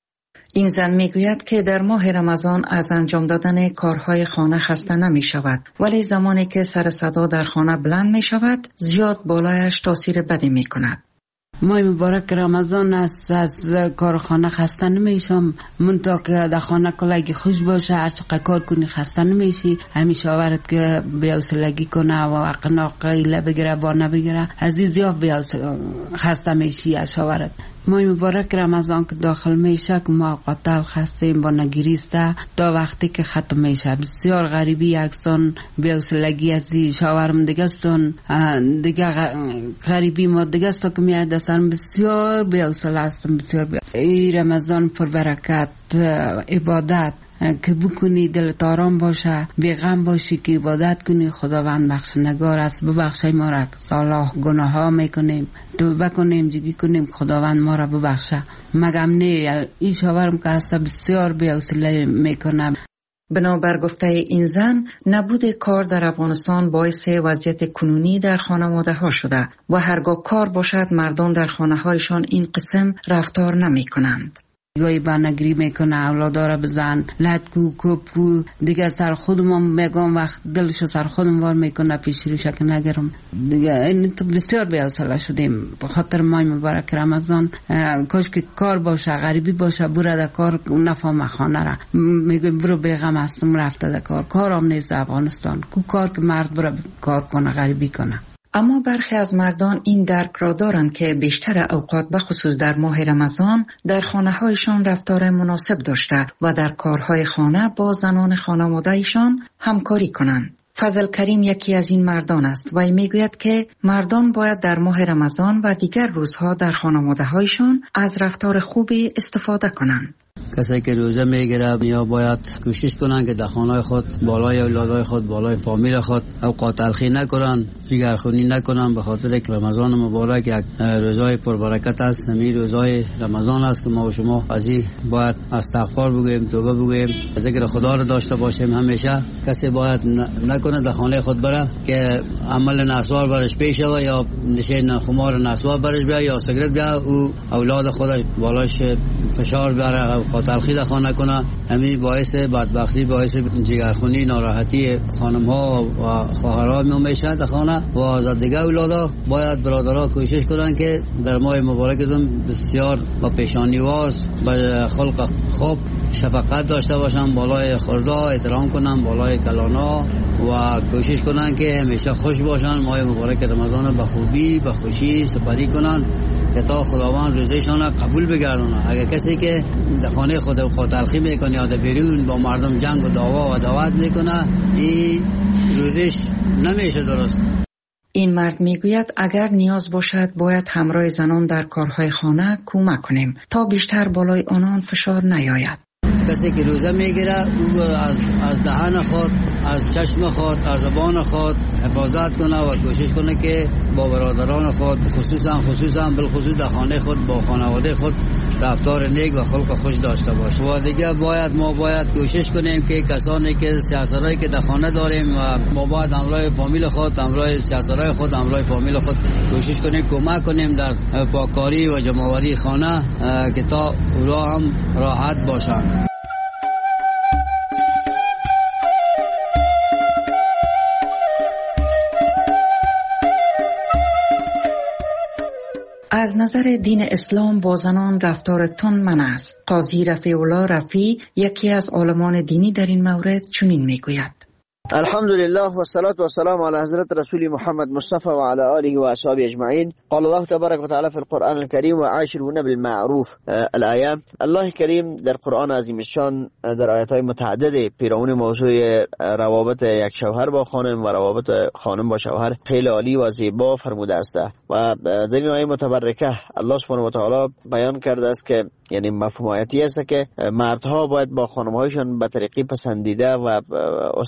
این زن میگوید که در ماه رمضان از انجام دادن کارهای خانه خسته نمی شود، ولی زمانی که سر صدا در خانه بلند می شود زیاد بالایش تاثیر بدی می کند. ماه مبارک رمضان است، از کارخانه خسته نمیشم، منطقه که در خانه کلگی خوش باشه، هر چقدر کار کنی خسته نمیشی. همیشه آورد که بی‌حوصلگی کنه و اقناق ایله بگیره با نبگیره از این زیاد خسته میشی. از آورد ماه مبارک رمضان که داخل میشه که ما قاتل خستیم با نگیریسته تا وقتی که ختم میشه. بسیار غریبی یکسان بی‌حوصلگی از این شاورم دیگه سن دیگه غریبی ما دیگه است که میاد دستم بسیار بی‌حوصله هستم. بسیار ای رمضان پر برکت عبادت که بکنی دلت آرام باشه، بیغم باشی که عبادت کنی. خداوند بخشنگار است، ببخشای ما را صالح گناه ها میکنیم، توبه کنیم، جگی کنیم، خداوند ما را ببخشه. مگم نه این شاورم که هست بسیار بی‌حوصله میکنه. بنابر گفته این زن، نبود کار در افغانستان باعث وضعیت کنونی در خانواده ها شده و هرگاه کار باشد مردم در خانه هایشان این قسم رفتار نمی کنند. گاهی بانگری میکنه، اولادا را بزن، لطکو کوپکو دیگه سر خودم میگم وقت دلشو سر خودم وار میکنه پیش روشه که نگرم دیگه. این تو بسیار بی‌حوصله شدیم به خاطر ماه مبارک رمضان. کاش که کار باشه، غریبی باشه، برو در کار نفهم خانه را میگم برو بیغم هستم رفته در کار. کارم نیست افغانستان کو کار که مرد برو کار کنه غریبی کنه. اما برخی از مردان این درک را دارند که بیشتر اوقات به خصوص در ماه رمضان در خانه هایشان رفتار مناسب داشته و در کارهای خانه با زنان خانواده‌شان همکاری کنند. فضل کریم یکی از این مردان است و میگوید که مردان باید در ماه رمضان و دیگر روزها در خانواده‌هایشان از رفتار خوبی استفاده کنند. کسی که روزه میگیره یا باید کوشش کنن که در خانه خود بالای اولادای خود بالای فامیل خود اوقات تلخی نکنن، جگرخونی نکنن، به خاطر که رمضان مبارک یک روزای پربرکت است. همین روزای رمضان است که ما و شما از این باید استغفار بگویم، توبه بگویم، ذکر خدا را داشته باشیم. همیشه کسی باید نکنه در خانه خود بره که عمل نسوار برش پیش و یا نشین خمار نسوار برش بیا یا سیگرت بیا او اولاد خود بالاش فشار بیاره تلخی در خانه کنه. همین باعث بدبختی، باعث جگرخونی، ناراحتی خانم ها و خواهرها میشه در خانه و از دیگه اولادا. باید برادرها کوشش کنن که در ماه مبارکتون بسیار با پیشانیواز با خلق خوب شفقت داشته باشن، بالای خوردا احترام کنن، بالای کلانا و کوشش کنن که همیشه خوش باشن. ماه مبارک رمضان به خوبی به خوشی سپری کنن که تا خداوند روزشان قبول بگردونه. اگر کسی که در خانه خود اوقات تلخی میکنه یا در بیرون با مردم جنگ و دعوا و دعوت میکنه، این روزش نمیشه درست. این مرد میگوید اگر نیاز باشد باید همراه زنان در کارهای خانه کمک کنیم تا بیشتر بالای آنان فشار نیاید. کسی که روزه میگیره او از دهن خود، از چشم خود، از زبان خود حفاظت کنه و کوشش کنه که با برادران خود خصوصا بالخصوص در خانه خود با خانواده خود رفتار نیک و خلق خوش داشته باشه. و دیگه ما باید کوشش کنیم که کسانی که سیاستایی که در خانه داریم و ما باید همراه فامیل خود، همراه سیاستای خود، همراه فامیل خود کوشش کنیم کمک کنیم در پاککاری و جمع‌آوری خانه که تا اونا هم راحت باشن. از نظر دین اسلام با زنان رفتار تند منع است. قاضی رفیع الله رفیع یکی از عالمان دینی در این مورد چنین میگوید: الحمدلله و الصلاة والسلام على حضرت رسول محمد مصطفى وعلى آله وأصحابه أجمعين. قال الله تبارك وتعالى في القرآن الكريم وعاشرون بالمعروف الآية. الله کریم در قرآن عظیم الشان در آیات‌های متعدد پیرامون موضوع روابط یک شوهر با خانم و روابط خانم با شوهر خیلی عالی و زیبا فرموده است و در این آیه متبرکه الله سبحانه و تعالی بیان کرده است که یعنی مفهوم آیاتی است که مردها باید با خانم‌هایشان به طریقی پسندیده و حسن معاشرت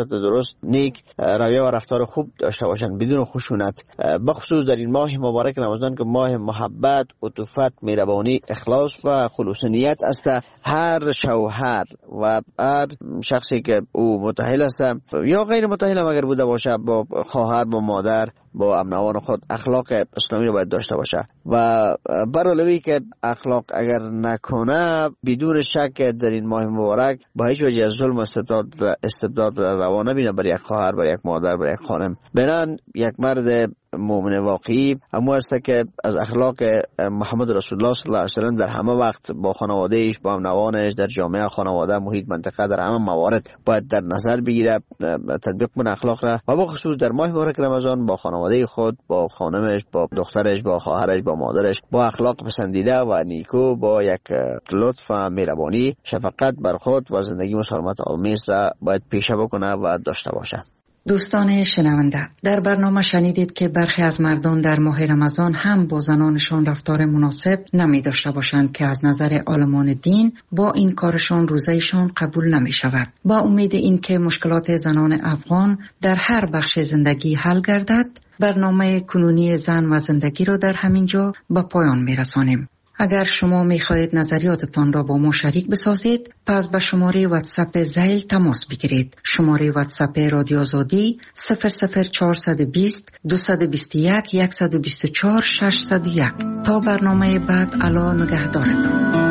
صورت درست نیک رویه و رفتار خوب داشته باشند بدون خشونت، بخصوص در این ماه مبارک رمضان که ماه محبت، عطوفت، مهربانی، اخلاص و خلوص نیت است. هر شوهر و هر شخصی که او متأهل است یا غیر متأهل اگر بوده باشه، با خواهر، با مادر، با امنوان خود اخلاق اسلامی رو باید داشته باشه و برعلاوه که اخلاق اگر نکنه بدون شک در این ماه مبارک با هیچ وجه از ظلم و استبداد روا نبینه بر یک خواهر، بر یک مادر، بر یک خانم. بنان یک مرد مؤمن واقعی همو است که از اخلاق محمد رسول الله صلی الله علیه و سلم در همه وقت با خانوادهش، با امنوانش، در جامعه، خانواده، محیط، منطقه، در همه موارد باید در نظر بگیره، تطبیق کنه اخلاق را و با خصوص در ماه مبارک رمضان با خانواده خود، با خانمش، با دخترش، با خواهرش، با مادرش با اخلاق پسندیده و نیکو، با یک لطف و مهربانی، شفقت بر خود و زندگی مسالمت آمیز را باید پیشه بکنه و داشته باشه. دوستان شنونده، در برنامه شنیدید که برخی از مردان در ماه رمضان هم با زنانشان رفتار مناسب نمی داشته باشند که از نظر عالمان دین با این کارشان روزهشان قبول نمی شود. با امید این که مشکلات زنان افغان در هر بخش زندگی حل گردد، برنامه کنونی زن و زندگی را در همین جا به پایان می رسانیم. اگر شما می خواهید نظریاتتان را با ما شریک بسازید، پس به شماره واتساپ زیل تماس بگیرید. شماره واتساپ رادیو آزادی 00420 221 124 601. تا برنامه بعد، الا نگهدارتان.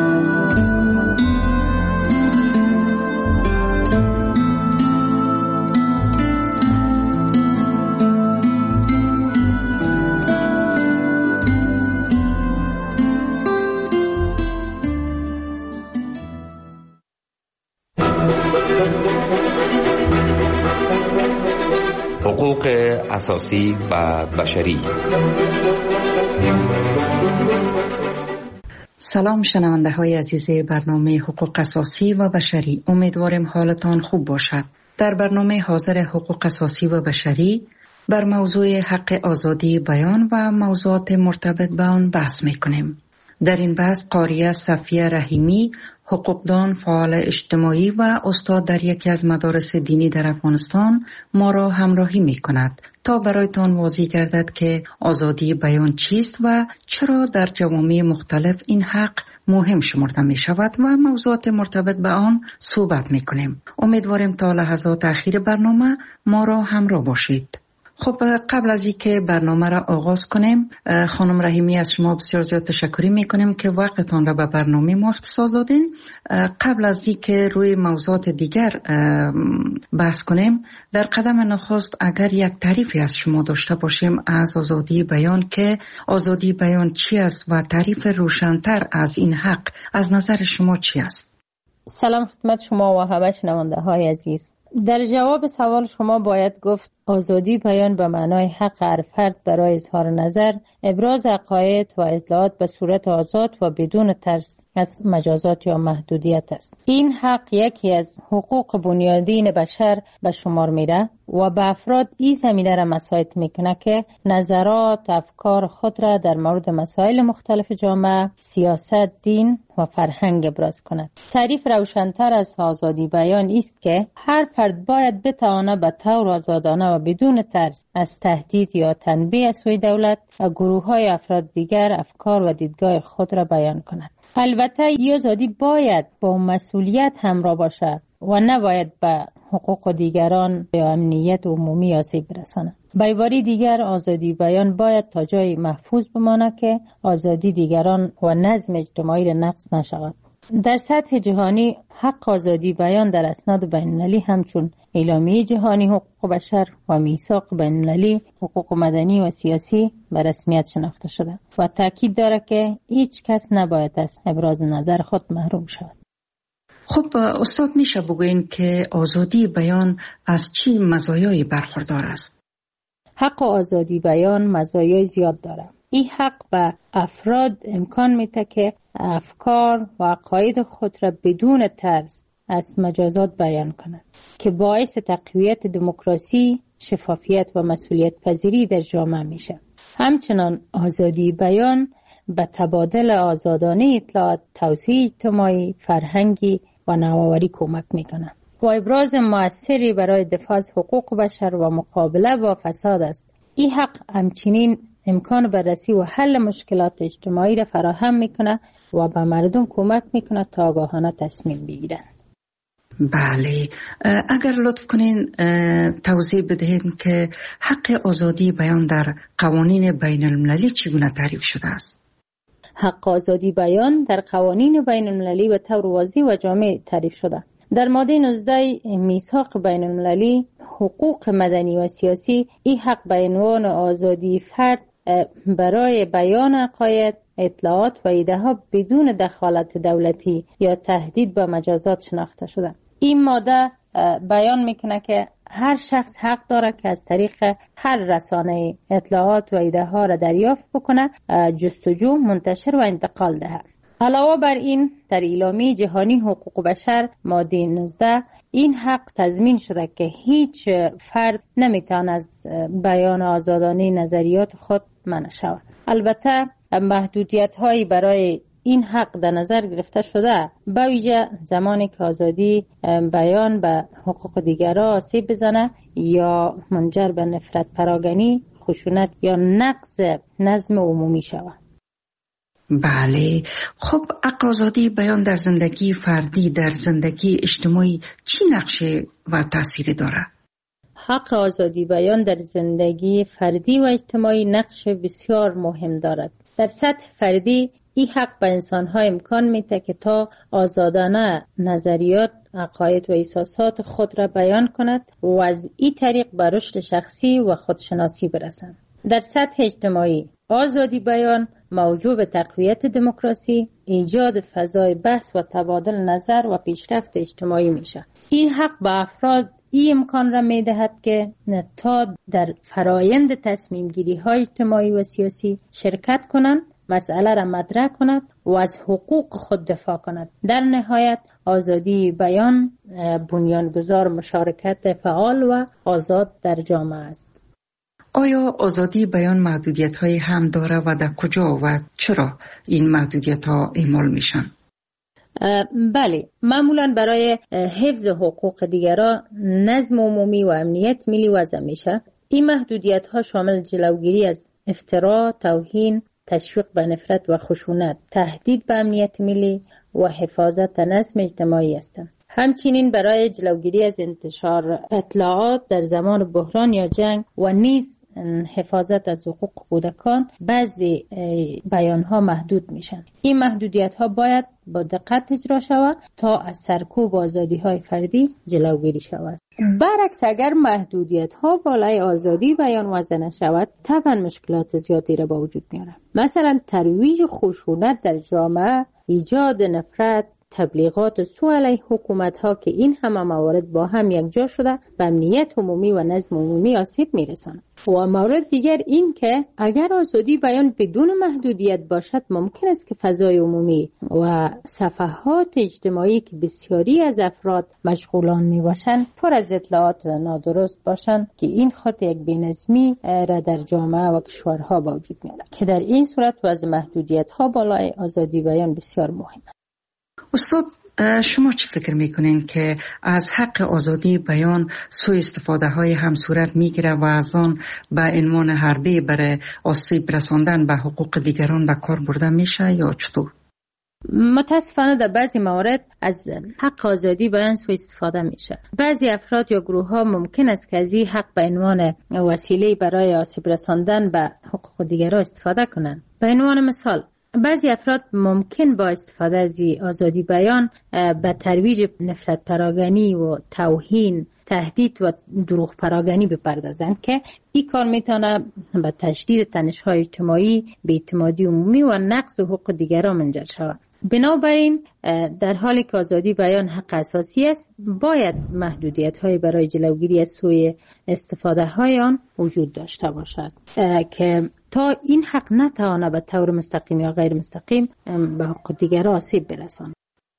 حقوق اساسی و بشری. سلام شنونده های عزیز برنامه حقوق اساسی و بشری، امیدوارم حالتان خوب باشد. در برنامه حاضر حقوق اساسی و بشری بر موضوع حق آزادی بیان و موضوعات مرتبط به آن بحث میکنیم. در این بحث قاریه صفیه رحیمی، حقوقدان، فعال اجتماعی و استاد در یکی از مدارس دینی در افغانستان ما را همراهی می کند تا برایتان واضح گردد که آزادی بیان چیست و چرا در جوامع مختلف این حق مهم شمرده می شود و موضوعات مرتبط به آن صحبت می کنیم. امیدواریم تا لحظات اخیر برنامه ما را همراه باشید. خب قبل از اینکه برنامه را آغاز کنیم، خانم رحیمی از شما بسیار زیاد تشکر میکنیم که وقتتان را به برنامه ما اختصاص دادین. قبل از اینکه روی موضوعات دیگر بحث کنیم، در قدم نخست اگر یک تعریفی از شما داشته باشیم از آزادی بیان، که آزادی بیان چی است و تعریف روشن‌تر از این حق از نظر شما چی است؟ سلام خدمت شما و همه شنونده های عزیز. در جواب سوال شما باید گفت آزادی بیان به معنای حق هر فرد برای اظهار نظر، ابراز عقاید و اطلاعات به صورت آزاد و بدون ترس از مجازات یا محدودیت است. این حق یکی از حقوق بنیادین بشر به شمار میره و به افراد این زمینه را مساعد میکنه که نظرات، افکار خود را در مورد مسائل مختلف جامعه، سیاست، دین و فرهنگ ابراز کند. تعریف روشن‌تر از آزادی بیان است که هر فرد باید بتواند به طور آزادانه و بدون ترس از تهدید یا تنبیه از سوی دولت و گروه‌های افراد دیگر افکار و دیدگاه خود را بیان کند. البته این آزادی باید با مسئولیت همراه باشد و نباید به حقوق دیگران یا امنیت عمومی آسیب برساند. به عبارت دیگر، آزادی بیان باید تا جای محفوظ بماند که آزادی دیگران و نظم اجتماعی را نقض نشود. در سطح جهانی حق آزادی بیان در اسناد بین‌المللی همچون اعلامیه جهانی حقوق بشر و میثاق بین‌المللی حقوق مدنی و سیاسی به رسمیت شناخته شده و تاکید دارد که هیچ کس نباید از ابراز نظر خود محروم شود. خب استاد، میشه بگوین که آزادی بیان از چی مزایایی برخوردار است؟ حق آزادی بیان مزایای زیاد دارد. این حق به افراد امکان میده که افکار و عقاید خود را بدون ترس از مجازات بیان کنند که باعث تقویت دموکراسی، شفافیت و مسئولیت پذیری در جامعه میشه. همچنان آزادی بیان به تبادل آزادانه اطلاعات، توسعه اجتماعی، فرهنگی و نوآوری کمک میکنه. و ابراز موثری برای دفاع از حقوق بشر و مقابله با فساد است. این حق همچنین امکان بررسی و حل مشکلات اجتماعی را فراهم میکنه و به مردم کمک میکنه تا آگاهانه تصمیم بگیرند. بله، اگر لطف کنین توضیح بدهید که حق آزادی بیان در قوانین بین المللی چگونه تعریف شده است؟ حق آزادی بیان در قوانین بین المللی به طور واضح و جامع تعریف شده. در ماده 19 میثاق بین المللی حقوق مدنی و سیاسی این حق به عنوان آزادی فرد برای بیان عقاید، اطلاعات و ایده ها بدون دخالت دولتی یا تهدید به مجازات شناخته شده. این ماده بیان میکنه که هر شخص حق داره که از طریق هر رسانه اطلاعات و ایده ها را دریافت بکنه، جستجو، منتشر و انتقال دهد. علاوه بر این در اعلامیه جهانی حقوق بشر ماده 19 این حق تضمین شده که هیچ فرد نمیتواند از بیان آزادانه نظریات خود منع شود. البته محدودیت هایی برای این حق در نظر گرفته شده، به ویژه زمانی که آزادی بیان به حقوق دیگران آسیب بزنه یا منجر به نفرت پراگنی، خشونت یا نقض نظم عمومی شود. بله، خب حق آزادی بیان در زندگی فردی، در زندگی اجتماعی چی نقشه و تأثیری داره؟ حق آزادی بیان در زندگی فردی و اجتماعی نقش بسیار مهم دارد. در سطح فردی این حق به انسان‌ها امکان میده که تا آزادانه نظریات، عقاید و احساسات خود را بیان کند و از این طریق به رشد شخصی و خودشناسی برسند. در سطح اجتماعی آزادی بیان موجب به تقویت دموکراسی، ایجاد فضای بحث و تبادل نظر و پیشرفت اجتماعی میشه. این حق به افراد این امکان را میدهد که تا در فرایند تصمیم گیری های اجتماعی و سیاسی شرکت کنند، مسئله را مطرح کند و از حقوق خود دفاع کند. در نهایت آزادی بیان بنیانگذار مشارکت فعال و آزاد در جامعه است. آیا آزادی بیان محدودیت های هم داره و در کجا و چرا این محدودیت ها اعمال میشن؟ بله، معمولا برای حفظ حقوق دیگران، نظم عمومی و امنیت ملی وضع میشه. این محدودیت ها شامل جلوگیری از افترا، توهین، تشویق به نفرت و خشونت، تهدید به امنیت ملی و حفاظت نظم اجتماعی هستند. همچنین برای جلوگیری از انتشار اطلاعات در زمان بحران یا جنگ و نیز حفاظت از حقوق کودکان بعضی بیانها محدود میشن. این محدودیت ها باید با دقت اجرا شود تا از سرکوب آزادی های فردی جلوگیری شود. برعکس اگر محدودیت ها بالای آزادی بیان وضع نشود، طبعا مشکلات زیادی را به وجود میاره. مثلا ترویج خشونت در جامعه، ایجاد نفرت، تبلیغات سوء علیه حکومت ها که این همه موارد با هم یکجا شده به امنیت عمومی و نظم عمومی آسیب میرساند. و مورد دیگر این که اگر آزادی بیان بدون محدودیت باشد، ممکن است که فضای عمومی و صفحات اجتماعی که بسیاری از افراد مشغولان می باشند پر از اطلاعات نادرست باشند که این خود یک بی‌نظمی را در جامعه و کشورها با وجود میارد که در این صورت وضع محدودیت ها بالای آزادی بیان بسیار مهم است. استاد، شما چی فکر میکنین که از حق آزادی بیان سوء استفاده های هم صورت میگیره و از آن به عنوان حربه برای آسیب رساندن به حقوق دیگران به کار برده میشه یا چطور؟ متاسفانه در بعضی موارد از حق آزادی بیان سوء استفاده میشه. بعضی افراد یا گروه ها ممکن است که از این حق به عنوان وسیله برای آسیب رساندن به حقوق دیگران استفاده کنند. به عنوان مثال، بعضی افراد ممکن با استفاده از آزادی بیان به ترویج نفرت پراگنی و توهین، تهدید و دروغ پراگنی بپردازند که این کار میتونه به تشدید تنش‌های اجتماعی، بی‌اعتمادی عمومی و نقض حقوق دیگران منجر شود. بنابراین در حالی که آزادی بیان حق اساسی است، باید محدودیت‌های برای جلوگیری از سوء استفاده های آن وجود داشته باشد که تا این حق نتواند به طور مستقیم یا غیر مستقیم به حقوق دیگران آسیب برساند.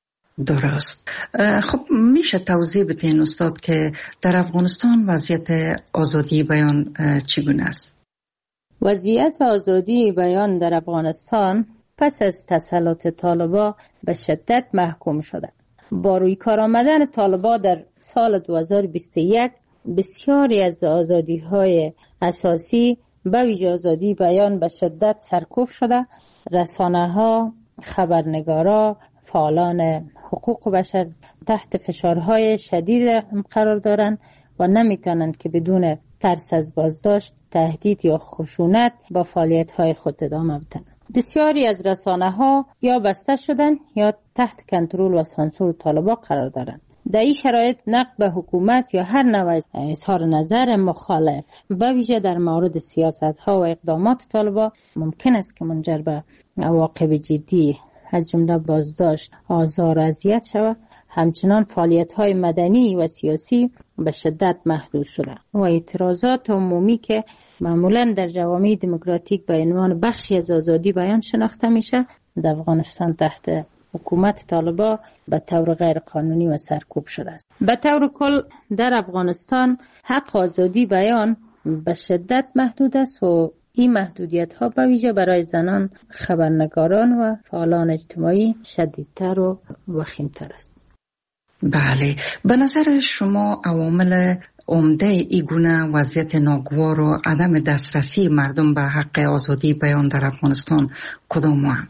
درست. خب میشه توضیح بدین استاد که در افغانستان وضعیت آزادی بیان چگونه است؟ وضعیت آزادی بیان در افغانستان پس از تسلط طالبان به شدت محکوم شده. با روی کار آمدن طالبان در سال 2021 بسیاری از آزادی‌های اساسی به ویژه آزادی بیان به شدت سرکوب شده. رسانه‌ها، خبرنگارا، فعالان حقوق بشر تحت فشارهای شدید قرار دارند و نمیتونند که بدون ترس از بازداشت، تهدید یا خشونت با فعالیت‌های خود ادامه بدن. بسیاری از رسانه‌ها یا بسته شدن یا تحت کنترل و سانسور طالبان قرار دارند. در این شرایط نقد به حکومت یا هر نوع اظهار نظر مخالف به ویژه در مورد سیاست‌ها و اقدامات طالبان ممکن است که منجر به عواقب جدی از جمله بازداشت، آزار و اذیت شود. همچنان فعالیت‌های مدنی و سیاسی به شدت محدود شده و اعتراضات عمومی که معمولاً در جوامع دموکراتیک به عنوان بخشی از آزادی بیان شناخته میشه، در افغانستان تحت حکومت طالبان به طور غیر قانونی و سرکوب شده است. به طور کل در افغانستان حق آزادی بیان به شدت محدود است و این محدودیت ها به ویژه برای زنان، خبرنگاران و فعالان اجتماعی شدیدتر و وخیمتر است. بله، به نظر شما عوامل عمده این گونه وضعیت ناگوار و عدم دسترسی مردم به حق آزادی بیان در افغانستان کدام هستند؟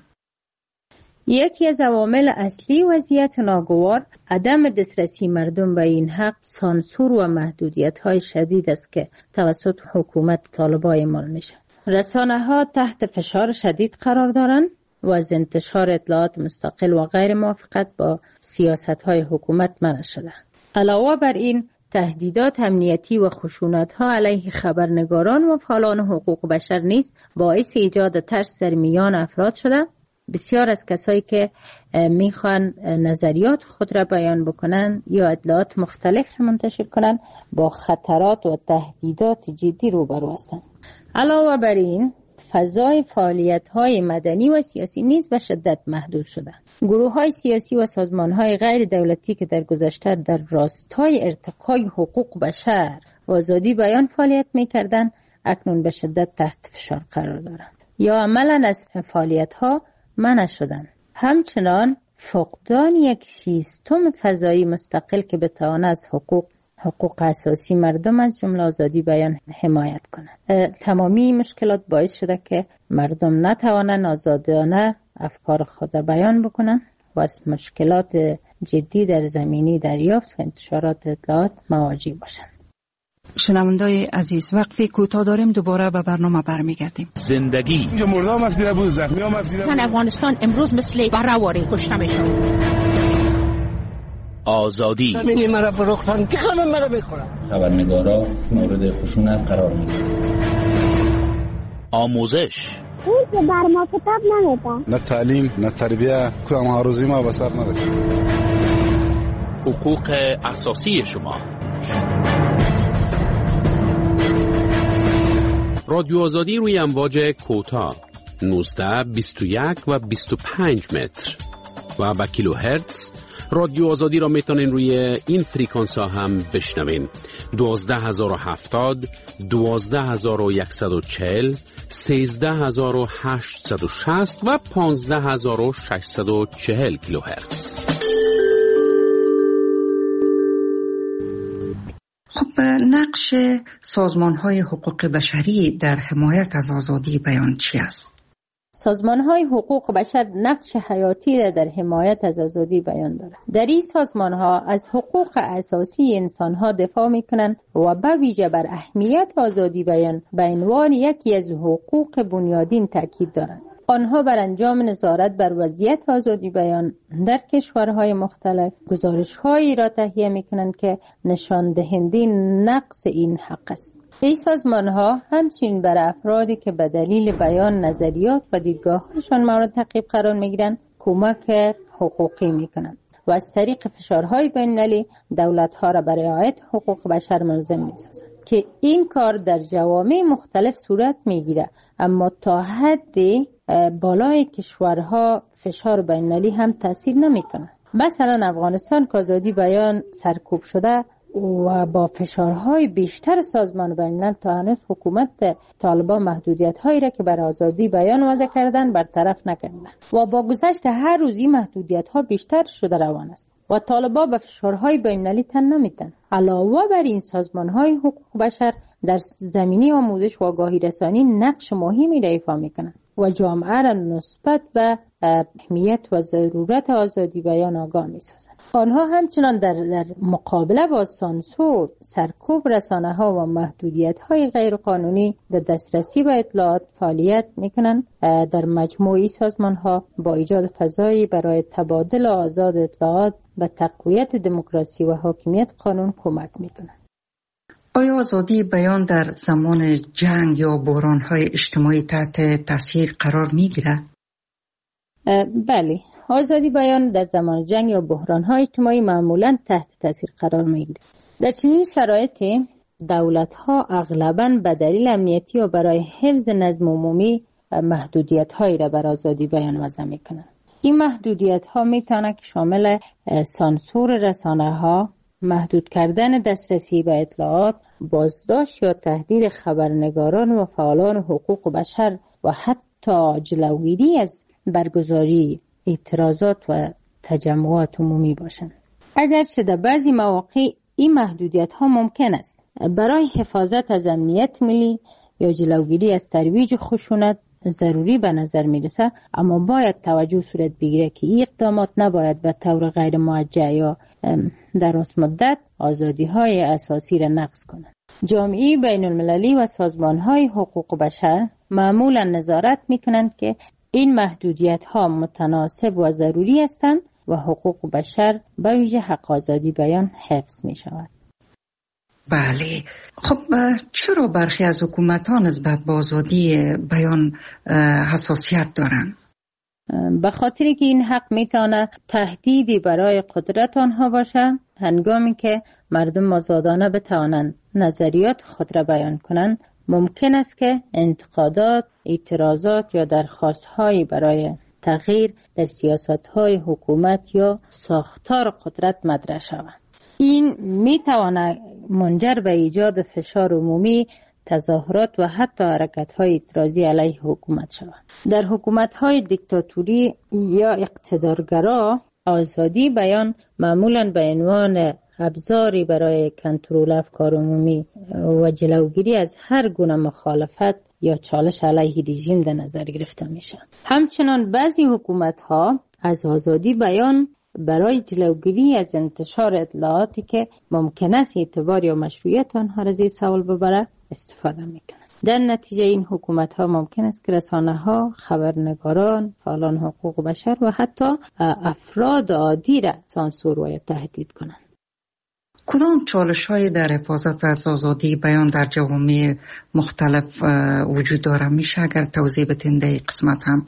یکی از عوامل اصلی وضعیت ناگوار عدم دسترسی مردم به این حق سانسور و محدودیت‌های شدید است که توسط حکومت طالبان اعمال میشه. رسانه‌ها تحت فشار شدید قرار دارند و از انتشار اطلاعات مستقل و غیر موافقت با سیاست‌های حکومت منع شده. علاوه بر این تهدیدات امنیتی و خشونت‌ها علیه خبرنگاران و فعالان حقوق بشر نیز باعث ایجاد ترس در میان افراد شده. بسیار از کسایی که میخوان نظریات خود را بیان بکنن یا اطلاعات مختلف منتشر کنن با خطرات و تهدیدات جدی روبرو هستند. علاوه بر این فضای فعالیت‌های مدنی و سیاسی نیز به شدت محدود شده. گروه‌های سیاسی و سازمان‌های غیر دولتی که در گذشته در راستای ارتقای حقوق بشر و آزادی بیان فعالیت می‌کردند، اکنون به شدت تحت فشار قرار دارند یا عملاً از فعالیت‌ها منع شدند. همچنان فقدان یک سیستم فضایی مستقل که بتواند از حقوق اساسی مردم از جمله آزادی بیان حمایت کنند. تمامی مشکلات باعث شده که مردم نتوانند آزادانه افکار خود را بیان بکنند و از مشکلات جدی در زمینه دریافت و انتشارات اطلاعات مواجه باشند. شنوندای عزیز، وقفه کوتاه داریم، دوباره به برنامه برمیگردیم. زندگی اینجا مردم افدیده بود، زخمی هم افدیده بود. افغانستان امروز مثل برآوری کشته میشه. آزادی زمینی مرا فروختن که همه مرا میخورن. خبرنگارا مورد خشونت قرار میگیرن. آموزش اون که بر ما کتاب نمیدن. نه تعلیم نه تربیه، کدام هاروزی ما به سر نرسید. حقوق اساسی شما. رادیو آزادی روی امواج کوتاه 19، 21 و 25 متر و با کیلوهرتز. رادیو آزادی را میتونین روی این فریکانس ها هم بشنوین. 12070، 12140، 13860 و 15640 کیلوهرتز. خب، نقش سازمان‌های حقوق بشری در حمایت از آزادی بیان چی است؟ سازمان‌های حقوق بشر نقش حیاتی را در حمایت از آزادی بیان دارند. در این سازمان‌ها از حقوق اساسی انسان‌ها دفاع می‌کنند و به ویژه بر اهمیت آزادی بیان به عنوان یکی از حقوق بنیادین تاکید دارند. آنها بر انجام نظارت بر وضعیت آزادی بیان در کشورهای مختلف گزارش‌هایی را تهیه می‌کنند که نشان دهنده نقص این حق است. این سازمان‌ها همچنین بر افرادی که به دلیل بیان نظریات و دیدگاه‌هایشان مورد تعقیب قرار می‌گیرند کمک حقوقی می‌کنند و از طریق فشارهای بین‌المللی دولت‌ها را برای رعایت حقوق بشر ملزم می‌سازند که این کار در جوامع مختلف صورت می‌گیرد، اما تا حدی بالای کشورها فشار بین‌المللی هم تاثیر نمی‌کند. مثلا افغانستان که آزادی بیان سرکوب شده و با فشارهای بیشتر سازمان بین‌الملل تا هنوز حکومت طالبان محدودیت‌هایی را که بر آزادی بیان وضع کردن برطرف نکردند و با گذشت هر روز این محدودیت‌ها بیشتر شده روان است. و طالبان به فشارهای بین‌المللی تن نمیتن. علاوه بر این سازمان‌های حقوق بشر در زمینه آموزش و آگاهی رسانی نقش مهمی را ایفا میکنند و جامعه را نسبت به اهمیت و ضرورت آزادی بیان آگاه میسازند. آنها همچنان در مقابله با سانسور، سرکوب رسانه‌ها و محدودیت‌های غیرقانونی در دسترسی به اطلاعات فعالیت می‌کنند. در مجموعه سازمان‌ها با ایجاد فضایی برای تبادل آزاد اطلاعات به تقویت دموکراسی و حاکمیت قانون کمک می‌کنند. آیا آزادی بیان در زمان جنگ یا بحران‌های اجتماعی تحت تاثیر قرار می‌گیرد؟ بله، آزادی بیان در زمان جنگ یا بحران‌های اجتماعی معمولاً تحت تاثیر قرار می‌گیرد. در چنین شرایطی دولت‌ها اغلباً به دلیل امنیتی و برای حفظ نظم عمومی محدودیت‌هایی را بر آزادی بیان وضع می‌کنند. این محدودیت‌ها می‌تواند شامل سانسور رسانه‌ها، محدود کردن دسترسی به اطلاعات، بازداشت یا تهدید خبرنگاران و فعالان حقوق بشر و حتی جلوگیری از برگزاری اعتراضات و تجمعات عمومی باشند. اگرچه در بعضی مواقع این محدودیت‌ها ممکن است برای حفاظت از امنیت ملی یا جلوگیری از ترویج خشونت ضروری به نظر میرسه، اما باید توجه صورت بگیره که این اقدامات نباید به طور غیر موجه یا در راست مدت آزادی‌های اساسی را نقض کنند. جامعه بین المللی و سازمان‌های حقوق بشر معمولا نظارت می‌کنند که این محدودیت‌ها متناسب و ضروری هستند و حقوق بشر به ویژه حق آزادی بیان حفظ می‌شود. بله، خب چرا برخی از حکومت‌ها نسبت به آزادی بیان حساسیت دارند؟ به خاطری که این حق میتونه تهدیدی برای قدرت آنها باشه، هنگامی که مردم آزادانه بتوانند نظریات خود را بیان کنند، ممکن است که انتقادات، اعتراضات یا درخواست‌هایی برای تغییر در سیاست‌های حکومت یا ساختار قدرت مطرح شود. این میتواند منجر به ایجاد فشار عمومی، تظاهرات و حتی حرکت‌های اعتراضی علیه حکومت شود. در حکومت‌های دیکتاتوری یا اقتدارگرا، آزادی بیان معمولاً به عنوان ابزاری برای کنترل افکار عمومی و جلوگیری از هر گونه مخالفت یا چالش علیه رژیم در نظر گرفته میشه. همچنان بعضی حکومت‌ها از آزادی بیان برای جلوگیری از انتشار اطلاعاتی که ممکن است اعتبار یا مشروعیت آنها را زیر سوال ببره استفاده میکنند. در نتیجه این حکومت‌ها ممکن است که رسانه‌ها، خبرنگاران، فعالان حقوق بشر و حتی افراد عادی را سانسور و تهدید کنند. کدام چالش‌هایی در حفاظت از آزادی بیان در جوامع مختلف وجود دارد؟ میشه اگر توضیح بدین در این قسمت هم؟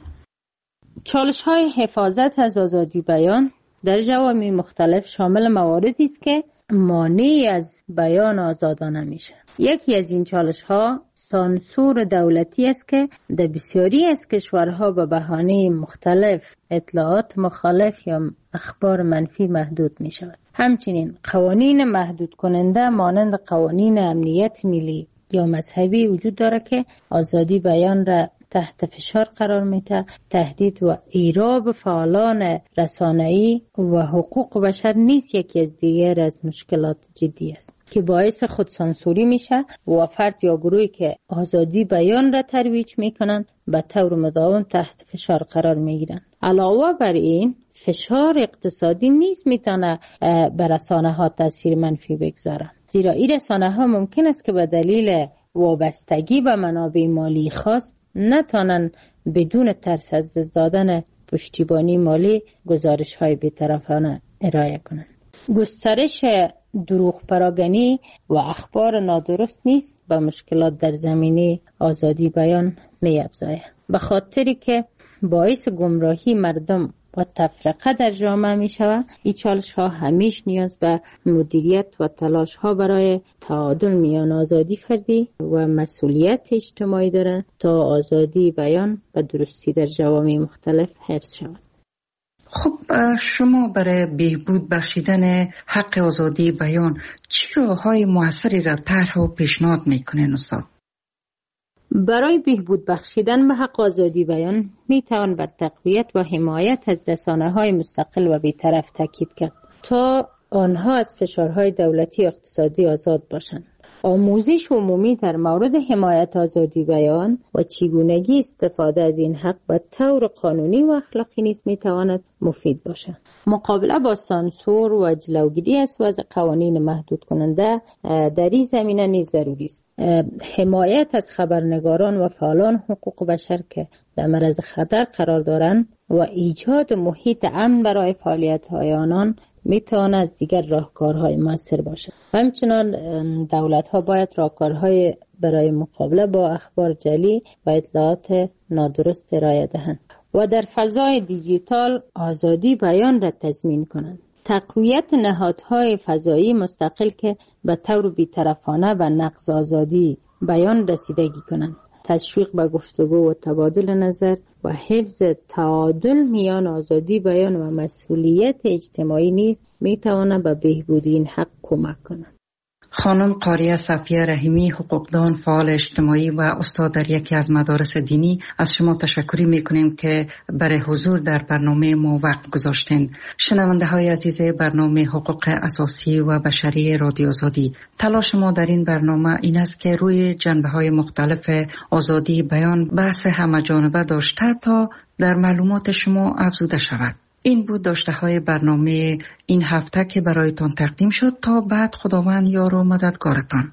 چالش‌های حفاظت از آزادی بیان در جوامع مختلف شامل مواردی است که مانع از بیان آزادانه میشه. یکی از این چالش‌ها سانسور دولتی است که در بسیاری از کشورها به بهانه مختلف اطلاعات مخالف یا اخبار منفی محدود می شود. همچنین قوانین محدود کننده مانند قوانین امنیت ملی یا مذهبی وجود دارد که آزادی بیان را تحت فشار قرار میده. تهدید و ایراب فعالان رسانه‌ای و حقوق بشر نیز یکی از دیگر از مشکلات جدی است که باعث خودسانسوری میشه و فرد یا گروهی که آزادی بیان را ترویج میکنند به طور مداوم تحت فشار قرار میگیرند. علاوه بر این فشار اقتصادی نیز میتونه بر رسانه‌ها تاثیر منفی بگذاره، زیرا این رسانه‌ها ممکن است که به دلیل وابستگی به منابع مالی خاص نتوانند بدون ترس از دادن پشتیبانی مالی گزارش‌های بی‌طرفانه ارائه کنند. گسترش دروغ پراگنی و اخبار نادرست نیز به مشکلات در زمینه آزادی بیان می‌افزاید، به خاطری که باعث گمراهی مردم و تفرقه در جامعه می شود. این چالش ها همیشه نیاز به مدیریت و تلاش ها برای تعادل میان آزادی فردی و مسئولیت اجتماعی دارد تا آزادی بیان و درستی در جوامع مختلف حفظ شود. خب شما برای بهبود بخشیدن حق آزادی بیان چه راه‌های موثری را طرح و پیشنهاد میکنین استاد؟ برای بهبود بخشیدن به حق آزادی بیان می توان بر تقویت و حمایت از رسانه‌های مستقل و بی‌طرف تاکید کرد تا آنها از فشارهای دولتی اقتصادی آزاد باشند. آموزش عمومی در مورد حمایت آزادی بیان و چگونگی استفاده از این حق به طور قانونی و اخلاقی نیز میتواند مفید باشد. مقابله با سانسور و جلوگیری از وضع قوانین محدود کننده در این زمینه نیز ضروری است. حمایت از خبرنگاران و فعالان حقوق بشر که در معرض خطر قرار دارند و ایجاد محیط امن برای فعالیت‌های آنان میتواند از دیگر راهکارهای مؤثر باشد. همچنان دولت‌ها باید راهکارهای برای مقابله با اخبار جعلی و اطلاعات نادرست ارائه دهند و در فضای دیجیتال آزادی بیان را تضمین کنند. تقویت نهادهای فضایی مستقل که به طور بی‌طرفانه و نقض آزادی بیان رسیدگی کنند. تشویق به گفتگو و تبادل نظر و حفظ تعادل میان آزادی بیان و مسئولیت اجتماعی نیز میتواند به بهبود این حق کمک کند. خانم قاریه صفیه رحیمی، حقوقدان، فعال اجتماعی و استاد در یکی از مدارس دینی، از شما تشکر میکنیم که برای حضور در برنامه ما وقت گذاشتین. شنونده های عزیز برنامه حقوق اساسی و بشری رادیو آزادی، تلاش ما در این برنامه این است که روی جنبه های مختلف آزادی بیان بحث همه‌جانبه داشته تا در معلومات شما افزوده شود. این بود داشته های برنامه این هفته که برایتان تقدیم شد. تا بعد خداوند یار و مددگارتان.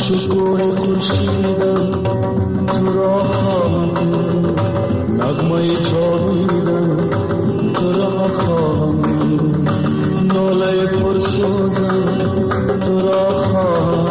شکوه خورشیدم تو را خواهم نغمه جاویدم تو را خواهم ناله پرسوزم تو را خواهم